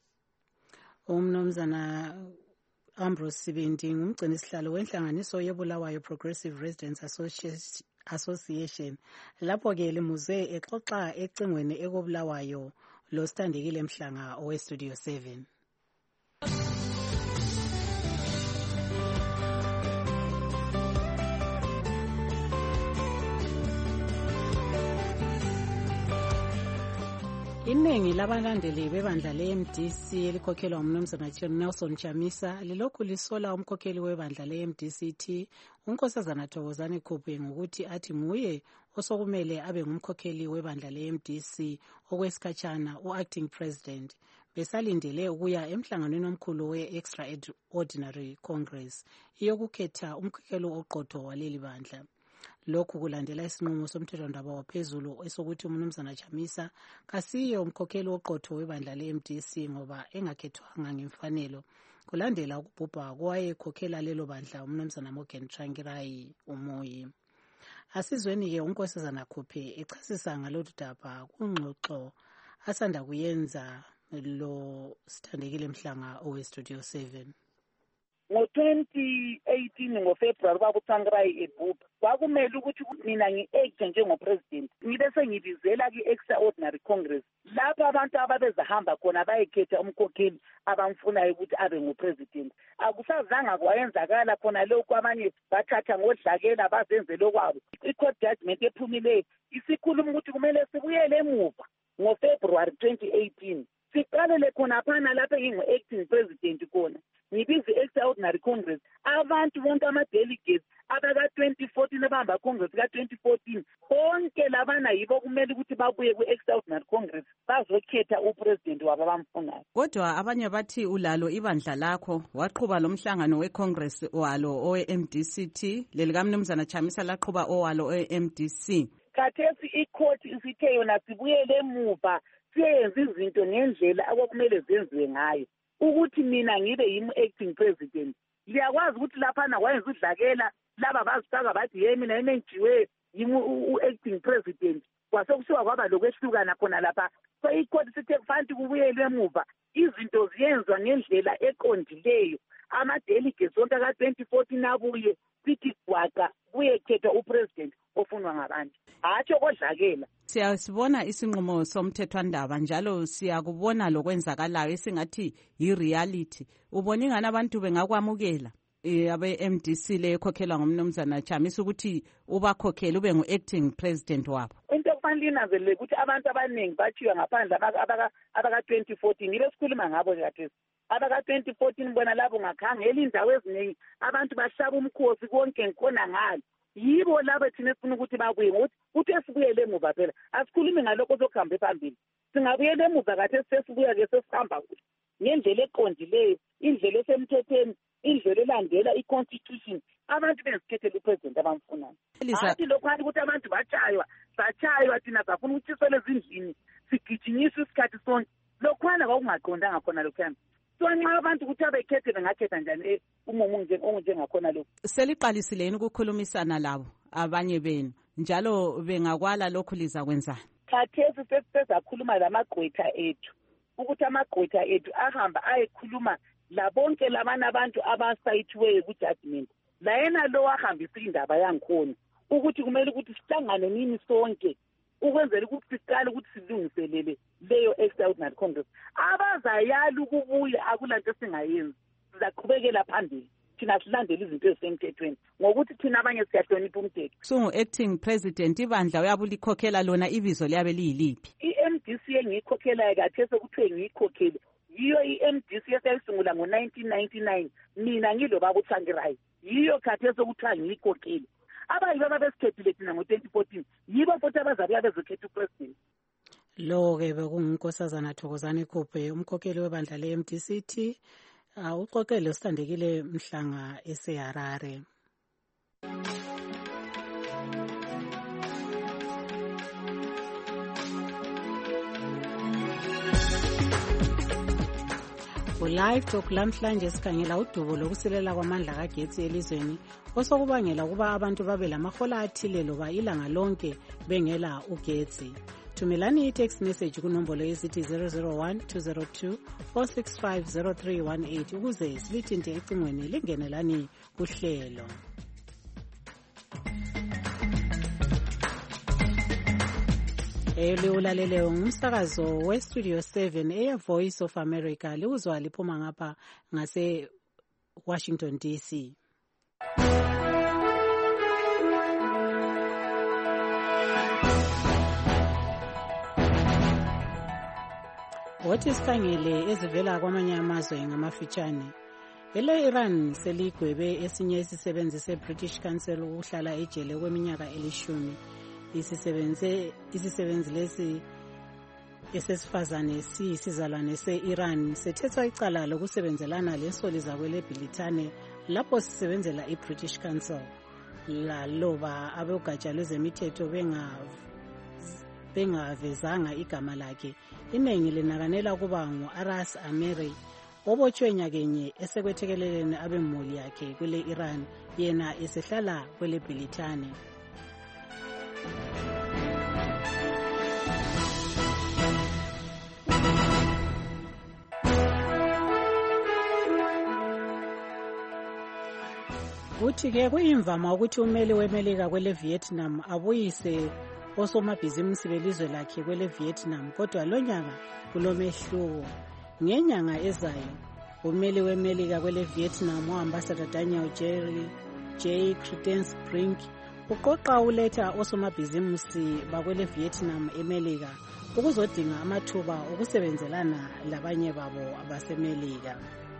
Umnumzana Ambrose Sibindi ngumgcini sihlalo wenhlanganiso yeBulawayo Progressive Residents Association lapho-ke limuze exoxa ecingweni ekobulawayo lo Sithandekile Mhlanga owe-Studio seven. Iningi labalandeli bebandla le-M D C elikhokhelwa umnumzana Nelson Chamisa lilokhu lisola umkhokheli webandla le-M D C T unkosazana Thokozani Khuphe ngokuthi athi nguye osokumele abe ngumkhokheli webandla le-M D C okwesikhatshana u-acting president besalindele ukuya emhlanganweni omkhulu we-Extraordinary Congress iyokukhetha umkhokheli oqotho waleli bandla. Lokhu kulandela isinqumo somthethwandaba waphezulu esokuthi umnumzana Chamisa kasiye umkhokheli oqotho webandla le-M D C ngoba engakhethwanga ngemfanelo kulandela ukubhubha kowayekhokhela lelo bandla umnumzana Morgan Tsvangirai umoyi. Asizweni-ke unkosazana Khuphe echasisa ngalolu daba kungxoxo asanda kuyenza lo Sithandekile Mhlanga owe-Studio seven. ngo-twenty eighteen ngofebruwari kwaba uTsvangirai ebhubha kwakumele ukuthi mina ngi-acte njengopresident ngibe sengibizela ki-Extraordinary Congress lapho abantu ababezahamba khona bayekhetha umkhokheli abamfunayo ukuthi abe ngupresident. Akusazanga kwayenzakala khona lokhu abanye bathatha ngodlakela bazenzele kwabo. I-court judgment ephumileyo isikhuluma ukuthi kumele sibuyele emuva ngofebruwari twenty eighteen siqalele khona phana lapho engingu-acting president khona ngibize i-Extraordinary Congress abantu bonke ama-delegates abaka-twenty fourteen abahamba Congress ka-twenty fourteen bonke labana yibo kumele ukuthi babuye ku-Extraordinary Congress bazokhetha upresident wabo abamfunayo. Kodwa abanye bathi ulalo ibandla lakho waqhuba lo mhlangano we-Congress walo owe-M D C T lelikamnumzana Chamisa laqhuba owalo owe-M D C. Khathesi i-court isithe yona sibuyele emuva siyenza izinto ngendlela akwakumele zenziwe ngayo ukuthi mina ngibe yimi-acting president. Liyakwazi ukuthi laphana wayenza udlakela laba bazifaka bathi ye mina imenjiwe yimi u-acting president kwasekusiwa kwaba lokwehlukana khona lapha. So i-court sithe kufanele kubuyelwe emuva izinto ziyenzwa ngendlela eqondileyo. Ama-delegates onke ka-twenty fourteen abuye sithi gwaqa kuyekhetha upresident ofunwa ngabantu hatsho kodlakela. Siyasibona isinqumo somthethwandaba njalo siyakubona lokwenzakalayo esingathi yi-reality. Ubona ingani abantu bengakwamukela abe-M D C le ekhokhelwa ngumnumzana Chamisa ukuthi ubakhokhele ube ngu-acting president wabo? Into okufanele inanzelele ukuthi abantu abaningi bathiwa ngaphandle abaka-twenty fourteen yibe sikhuluma ngabo kathesi. abaka twenty fourteen bona labo ngakhangela indawo eziningi abantu bahlaba umkhosi konke ngikhona ngalo yibo labo thina sifuna ukuthi babuye ngokuthi uthi esibuyele emuva phela asikhulumi ngalokho sokuhambe phambili singabuyela emuva kathi sesibuya ke sesihamba ngendlela eqondileyo indlela esemthethweni indlela elandela i-constitution abantu bezikhethela upresident abamfunayo hathi lokho hathi ukuthi abantu batshaywa satshaywa thina safuna ukuthisela ezindlini sigijinyiswa isikhathi sonke lokhwana kwakungaqondanga khona lokhwana so nxa abantu ukuthi abekhethe bengakhetha njani umumu onjengakhona lokhu seliqalisile yini ukukhulumisana labo abanye benu njalo bengakwala lokhu lizakwenzani khathesi sesisezakhuluma lamagqwetha ethu ukuthi amagqwetha ethu ahamba ayekhuluma labonke labana abantu abasayithiweyo ku-judgment la yena lo ahambisa indaba yangikhona ukuthi kumele ukuthi sihlangane nini sonke ukwenzela ukuthi siqale ukuthi silungiselele leyo extraordinary congress abazayala ukubuya akulanto esingayenzi sizaqhubekela phambili thina silandele izinto ezisemthethweni ngokuthi thina abanye siyahlonipha umthetho sungu-acting president ibandla uyabe ulikhokhela lona ibizo liyabe liyiliphi i-M D C engiyikhokhelayo kathe sekuthiwe ngiyikhokhele yiyo i-M D C esayisungula ngo-nineteen ninety-nine mina ngilobaba uTsangirai yiyo kathe sekuthiwa ngiyikhokhele abayibo ababesikhethile thina ngo-twenty fourteen yibo futhi abazabuya bezokhetha upresident lo-ke bekungunkosazana Thokozani Khubhe umkhokheli webandla le-M D C T uh, uxoxele usithandekile Mhlanga eseHarare. Live Talk lamhlanje sikhangela udubo lokusilela kwamandla kagetsi elizweni osokubangela ukuba abantu babe lamahola athile loba ilanga lonke bengela ugetsi. Thumelani i-text message kunombolo yesithi zero zero one two zero two four six five zero three one eight ukuze silithinte ecingweni lingenelani kuhlelo. Eliulaleleyo ngumsakazo we-Studio seven eya-Voice of America liwuzwa liphuma ngapha ngase-Washington D C. Wothi sikhangele ezivela kwamanye amazwe ngamafitshane. Ele-Iran seligwebe esinye isisebenzi se-British Council ukuhlala ejele kweminyaka elishumi. Isisebenze isisebenzi lesi esesifazane siyisizalwane se-Iran sethethwa icala lokusebenzelana lensoli zakwele Britane lapho sisebenzela i-British Council laloba abogatsha lwezemithetho bengavezanga igama lakhe. Iningi linakanela kuba ngu-Aras Amiri obotshwe nyakenye esekwethekeleleni abemuli yakhe kwele Iran yena esehlala kwele Britane. Uthi-ke kuyimvama ukuthi umeli wemelika kwele Vietnam abuyise osomabhizimusi belizwe lakhe kwele Vietnam kodwa lo nyaka kulomehluko. Ngenyanga ezayo umeli wemelika kwele Vietnam uambassador Daniel Jerry J. Credence-Brink uqoqa uletha osomabhizimusi bakwele Vietnam emelika ukuzodinga amathuba okusebenzelana labanye babo abasemelika.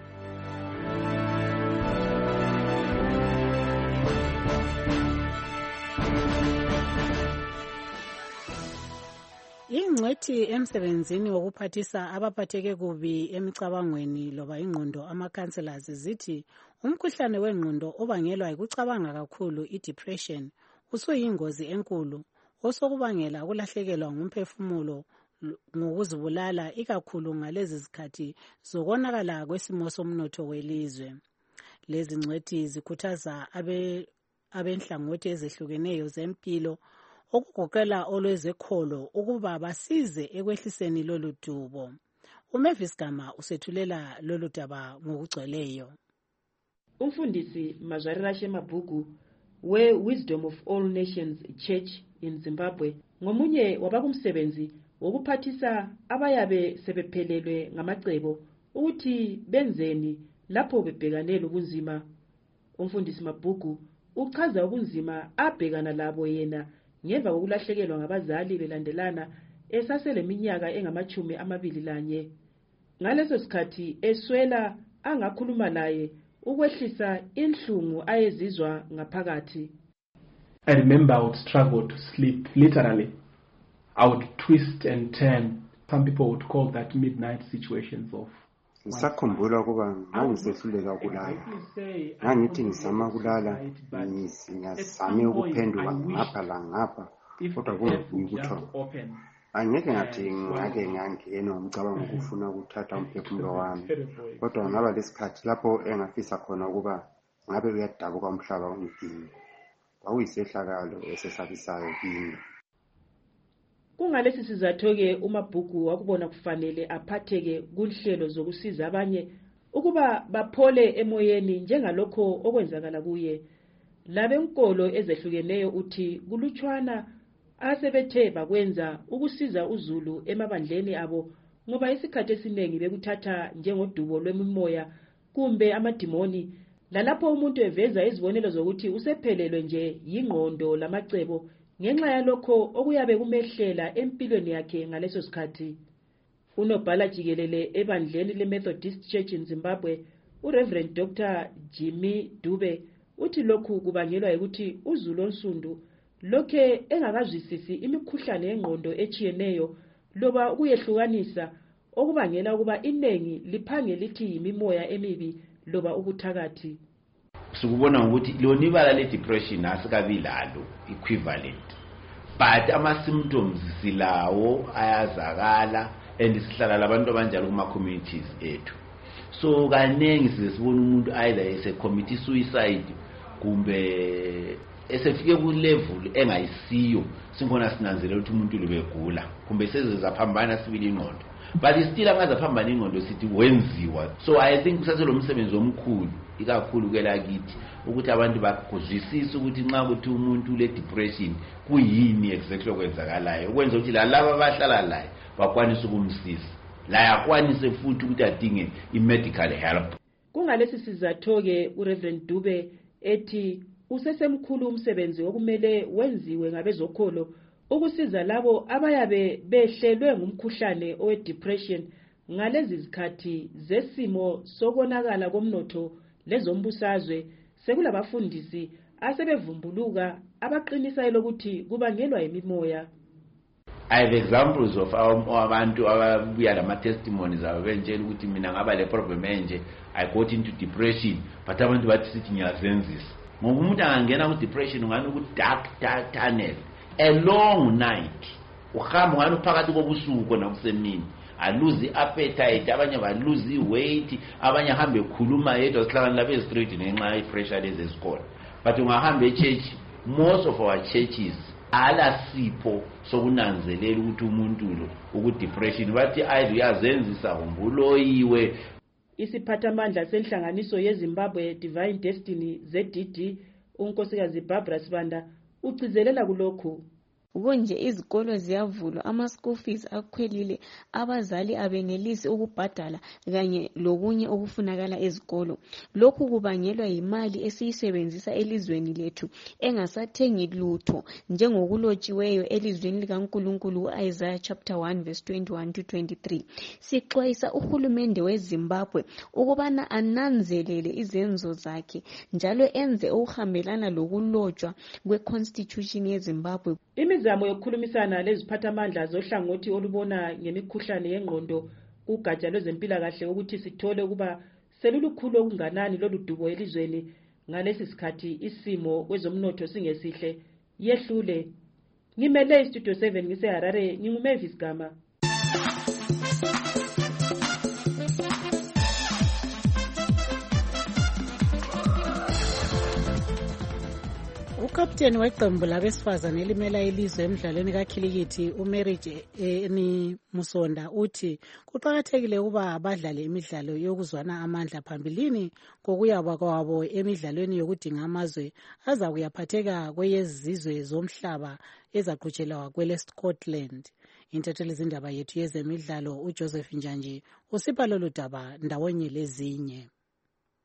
Ingcwethi emsebenzini wokuphathisa abaphatheke kubi emicabangweni loba ingqondo ama-counselors zithi umkhuhlane wengqondo obangelwa yikucabanga kakhulu i-depression usuyingozi enkulu osokubangela ukulahlekelwa ngumphefumulo ngokuzibulala ikakhulu ngalezi zikhathi zokonakala kwesimo somnotho welizwe. Lezi ngcwethi zikhuthaza abe abenhlangothi ezehlukeneyo zempilo okugoqela olwezekholo ukuba basize ekwehliseni lolu dubo. uMavis Gama usethulela lolu daba ngokugcweleyo. Umfundisi Mazarira Mabhuku we-Wisdom of All Nations Church in Zimbabwe ngomunye wabakumsebenzi wokuphathisa abayabe sebephelelwe ngamacebo ukuthi benzeni lapho bebhekane lobunzima. Umfundisi Mabhuku uchaza ubunzima abhekana labo yena ngemva kokulahlekelwa ngabazali belandelana esasele minyaka engamachumi amabili lanye. ngaleso sikhathi eswela angakhuluma naye ukwehlisa inhlungu ayezizwa ngaphakathi. I remember I would struggle to sleep, literally. I would twist and turn. Some people would call that midnight situations of. Ngisakhumbula ukuba ngangisehluleka ukulala. Ngangithi ngizama ukulala, ngizame ukuphenduka ngapha la ngapha, kodwa kungevumi ukuthola. Angeke ngathi ngake ngangena umcabango ukufuna ukuthatha umphefumulo wami. Kodwa ngaba lesikhathi lapho engafisa khona ukuba ngabe uyadabuka umhlaba ungidinga. Kwakuyisehlakalo esesabisayo kimi. Kungalesi sizatho-ke uMabhuku wakubona kufanele aphatheke kunhlelo zokusiza abanye ukuba baphole emoyeni njengalokho okwenzakala kuye. Labenkolo ezehlukeneyo uthi kulutshwana asebethe bakwenza ukusiza uZulu emabandleni abo ngoba isikhathi esiningi bekuthatha njengodubo lwemimoya kumbe amadimoni, lalapho umuntu eveza izibonelo zokuthi usephelelwe nje yingqondo lamacebo ngenxa yalokho okuyabe kumehlela empilweni yakhe ngaleso sikhathi. Unobhala jikelele ebandleni le-Methodist Church in Zimbabwe, uReverend Doctor Jimmy Dube, uthi lokhu kubangelwa ukuthi uZulu onsundu lokhe engakazwisisi imikhuhlane yengqondo echiyeneyo loba ukuyehlukanisa okubangela ukuba inengi liphange lithi yimimoya emibi loba ubuthakathi. Sikubona ukuthi lonibala le depression asikabilalo equivalent, but ama symptoms silawo ayazakala and sihlala labantu abanjalo kuma communities ethu. So kanengi sisibona umuntu either ese commit suicide kumbe esefike ku level engayisiyo sinkhona sinanzelela ukuthi umuntu lobegula kumbe sezezaphambana sibili ingqondo, but still angazaphambana ingqondo sithi wenziwa. So I think kusase lo msebenzi omkhulu ikakhulu ke lakithi ukuthi abantu bakuzwisisa ukuthi nxa kuthi umuntu le depression kuyini exactly okwenzakalayo ukwenza ukuthi lalabo abahlala laye bakwanise ukumsiza la yakwanise futhi ukuthi adinge i-medical help. Kungalesi sizatho-ke uReverend Dube ethi usesemkhulu umsebenzi okumele wenziwe ngabezokholo ukusiza labo abayabe behlelwe ngumkhuhlane owe-depression ngalezi zikhathi zesimo sokonakala komnotho lezombusazwe. Sekulabafundisi asebevumbuluka abaqinisa lokuthi kubangelwa yimimoya. I have examples of abantu ababuya lama testimonies abentshela ukuthi mina ngaba le problem enje, I got into depression, but abantu bathi sithi ngiyazenzisa. Ngoba umuntu angangena ku depression ngani ku dark dark tunnel, a long night. Uhamba ngani phakathi kobusuku nakusemini. I lose appetite, abanye ba lose weight, abanye hambe khuluma yedwa sihlangana lapha e-street ngenxa ye-pressure lezesikole. But ungahamba e-church, most of our churches ala sipho sokunanzelela ukuthi umuntu lo uku-depression bathi ayi uyazenzisa umbuloyiwe. Isiphathamandla senhlanganiso yeZimbabwe Divine Destiny Z D D unkosikazi Barbara Sibanda ugcizelela kulokhu. Konje izikolo ziyavulwa, ama school fees akhwelile, abazali abenelisi ukubhadala kanye lokunye okufunakala ezikolo. Lokhu kubangelwa yimali esiyisebenzisa elizweni lethu engasathengi lutho njengokulotshiweyo elizweni likaNkulunkulu uIsaiah chapter one verse twenty-one to twenty-three. Sixwayisa uhulumende weZimbabwe ukubana ananzelele izenzo zakhe njalo enze okuhambelana lokulotshwa kweconstitution yeZimbabwe. Imizamo yokukhulumisana leziphathamandla zohlangothi olubona ngemikhuhlane yengqondo kugatsha lwezempilakahle ukuthi sithole ukuba selulukhulu okunganani loludubo elizweni ngalesi sikhathi isimo kwezomnotho singesihle yehlule. Ngimele istudio seven ngiseHarare, nginguMavis Gama. Ukapteni weqembu labesifazane elimela ilizwe emidlalweni kakhilikithi uMarriage eni Musonda uthi kuqakathekile ukuba abadlale imidlalo yokuzwana amandla phambilini kokuyaba kwabo emidlalweni yokudinga amazwe aza kuyaphatheka kweyezizwe zomhlaba ezaqhutshelwa kwele Scotland. Intatheli zindaba yethu yezemidlalo uJoseph Njanji usipha lolu daba ndawonye lezinye.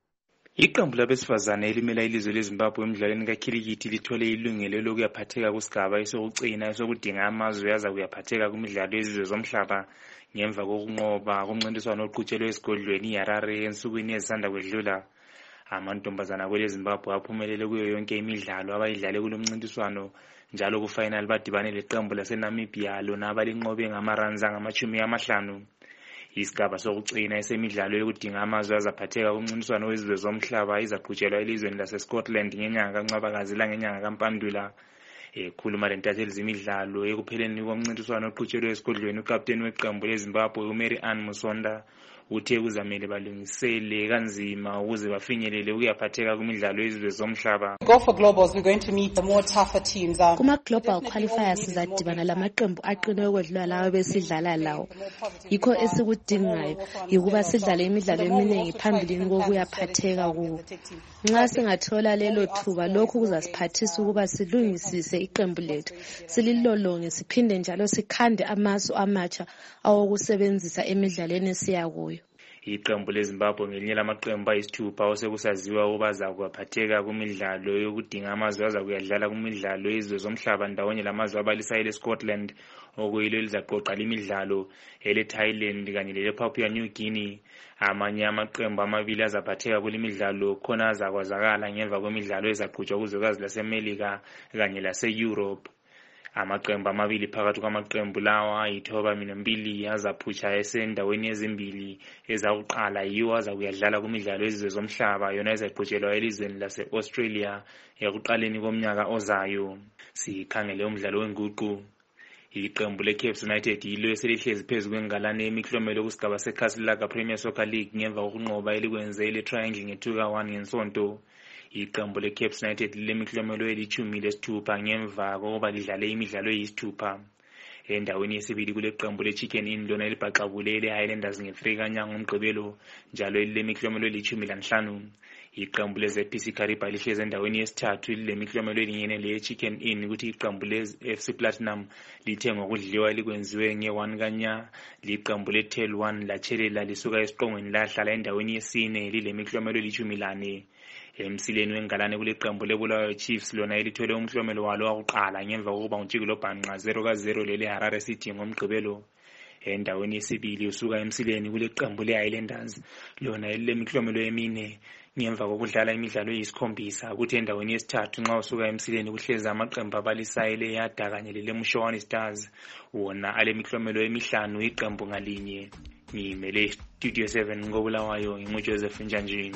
Iqembu labesifazane elimela ilizwe leZimbabwe emidlalweni kakhilikithi lithole ilungelo lokuyaphatheka kusigaba esokugcina esokudinga amazwe aza kuyaphatheka kumidlalo yezizwe zomhlaba ngemva kokunqoba kumncintiswano oqhutshelwe esigodlweni iHarare ensukwini ezisanda kwedlula. Amantombazana kweleZimbabwe aphumelele kuyo yonke imidlalo abayidlale kulo mncintiswano njalo kufinal badibane leqembu laseNamibia lona abalinqobe ngamaranzi angamachumi amahlanu. Isigaba sokugcina esemidlalo yokudinga amazwe azaphatheka kumncintiswano wezizwe zomhlaba izaqhutshelwa elizweni laseScotland ngenyanga kaNcwabakazi langenyanga kaMpandula. Ekhuluma lentatheli zemidlalo ekupheleni komncintiswano oqhutshelwe esigodlweni ukapteni weqembu leZimbabwe uMary Ann Musonda uthe kuzamele balungisele kanzima ukuze bafinyelele ukuyaphatheka kumidlalo yezizwe zomhlaba. Go for globals, we're going to meet the more tougher teams. Kuma global qualifiers sizadibana lamaqembu aqine ukwedlula lawo besidlala lawo. Yikho esikudingayo ukuba sidlale imidlalo eminingi phambilini kokuyaphatheka kuwo. Nxa singathola lelo thuba lokhu kuzasiphathisa ukuba silungisise iqembu lethu. Sililolonge siphinde njalo sikhande amasu amatsha awokusebenzisa emidlalweni siyakuyo. Iqembu leZimbabwe ngelinye lamaqembu ayisithupha osekusaziwa ukuba azakuphatheka kumidlalo yokudinga amazwe azakuyadlala kumidlalo yezizwe zomhlaba ndawonye lamazwe abalisayo leScotland okuyilo elizaqoqa imidlalo eleThailand kanye lePapua New Guinea. Amanye amaqembu amabili azaphatheka kulimidlalo khona azakwazakala ngemva kwemidlalo ezaqhutshwa kuzwekazi laseMelika kanye laseEurope. Amaqembu amabili phakathi kwamaqembu lawa ayithoba minambili azaphutsha esendaweni ezimbili ezakuqala yiwo azakuyadlala kumidlalo yezizwe zomhlaba yona ezaqhutshelwa elizweni lase-Australia ekuqaleni komnyaka ozayo. Sikhangele umdlalo wenguqu. Iqembu leCape United yilo eselihlezi phezu kwengalane yemiklomelo kusigaba seCastle Premier Soccer League ngemva kokunqoba elikwenze ile-Triangle nge-two ka one ngensonto. Iqembu leCape United lemiklomelo elithumi lesithupha ngemva kokuba lidlale imidlalo eyisithupha. Endaweni yesibili kule qembu leChicken Inn lona elibhaxabule eleHighlanders nge-three kanyanga ngomgqibelo njalo lilemiklomelo elithumi lanhlanu. Iqembu leZ P C Kariba lihlezi endaweni yesithathu lilemiklomelo elingene leChicken Inn ukuthi iqembu leF C Platinum lithe ngokudliwa elikwenziwe nge-one kanya. Liqembu leTel one latshelela lisuka esiqongweni lahlala endaweni yesine lilemiklomelo elithumi lane. Emsileni wengalane kule qembu leBulawayo Chiefs lona elithole umklomelo walo wakuqala ngemva kokuba uNtshikilo Bhanqa zero ka zero lele Harare City ngomgqibelo. Endaweni yesibili usuka emsileni kule qembu leHighlanders lona elilemiklomelo emine ngemva kokudlala imidlalo eyisikhombisa kuthi endaweni yesithathu nxa usuka emsileni kuhlezi amaqembu abalisayo leYada kanye leMshowana Stars wona alemiklomelo emihlanu iqembu ngalinye. Ngimele Studio seven ngoBulawayo nginguJoseph Njanjini.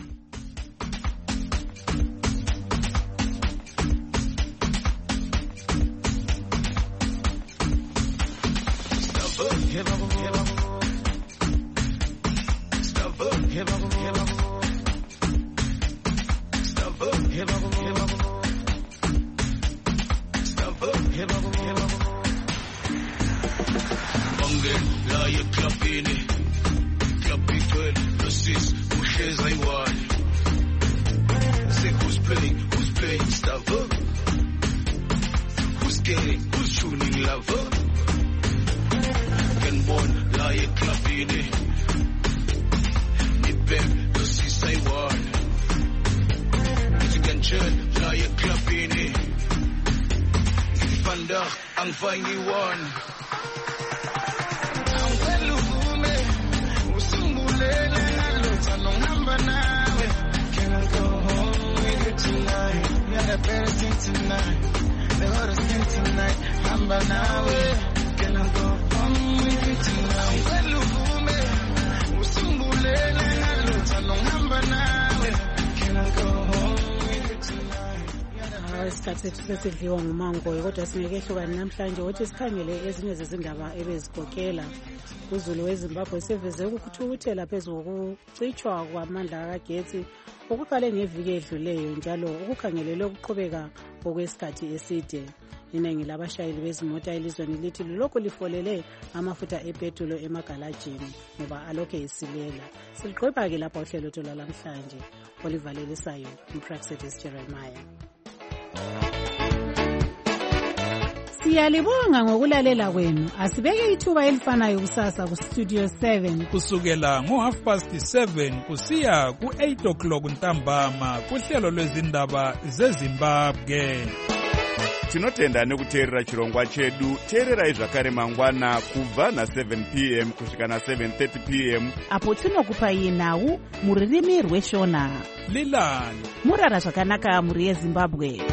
Sesidliwa ngumango kodwa singeke hlukane namhlanje ukuthi sikhangele ezinye zezindaba ebezigokela. Uzulu weZimbabwe seveze ukuthukuthela phezulu kokucitshwa kwamandla kagetsi okuqale ngeviki edluleyo njalo ukukhangelelwe ukuqhubeka okwesikhathi eside. Iningi labashayeli bezimota elizweni lithi lokho lifolele amafutha epetrol emagalajini ngoba alokho esilela. Siligqoba ke lapha uhlelo thola namhlanje olivalelisayo uPraxedis Jeremiah. Siyalibonga ngokulalela kwenu. Asibeke ithuba elifanayo kusasa ku Studio seven. Kusukela ngo half past seven kusiya ku eight o'clock ntambama kuhlelo lwezindaba zeZimbabwe. Tinotenda nekuteerera chirongwa chedu. Teererai zvakare mangwana kubva na seven p m kusvika na seven thirty p m apo tinokupai nhau muririmi rweshona. Lilani murara zvakanaka muri yeZimbabwe.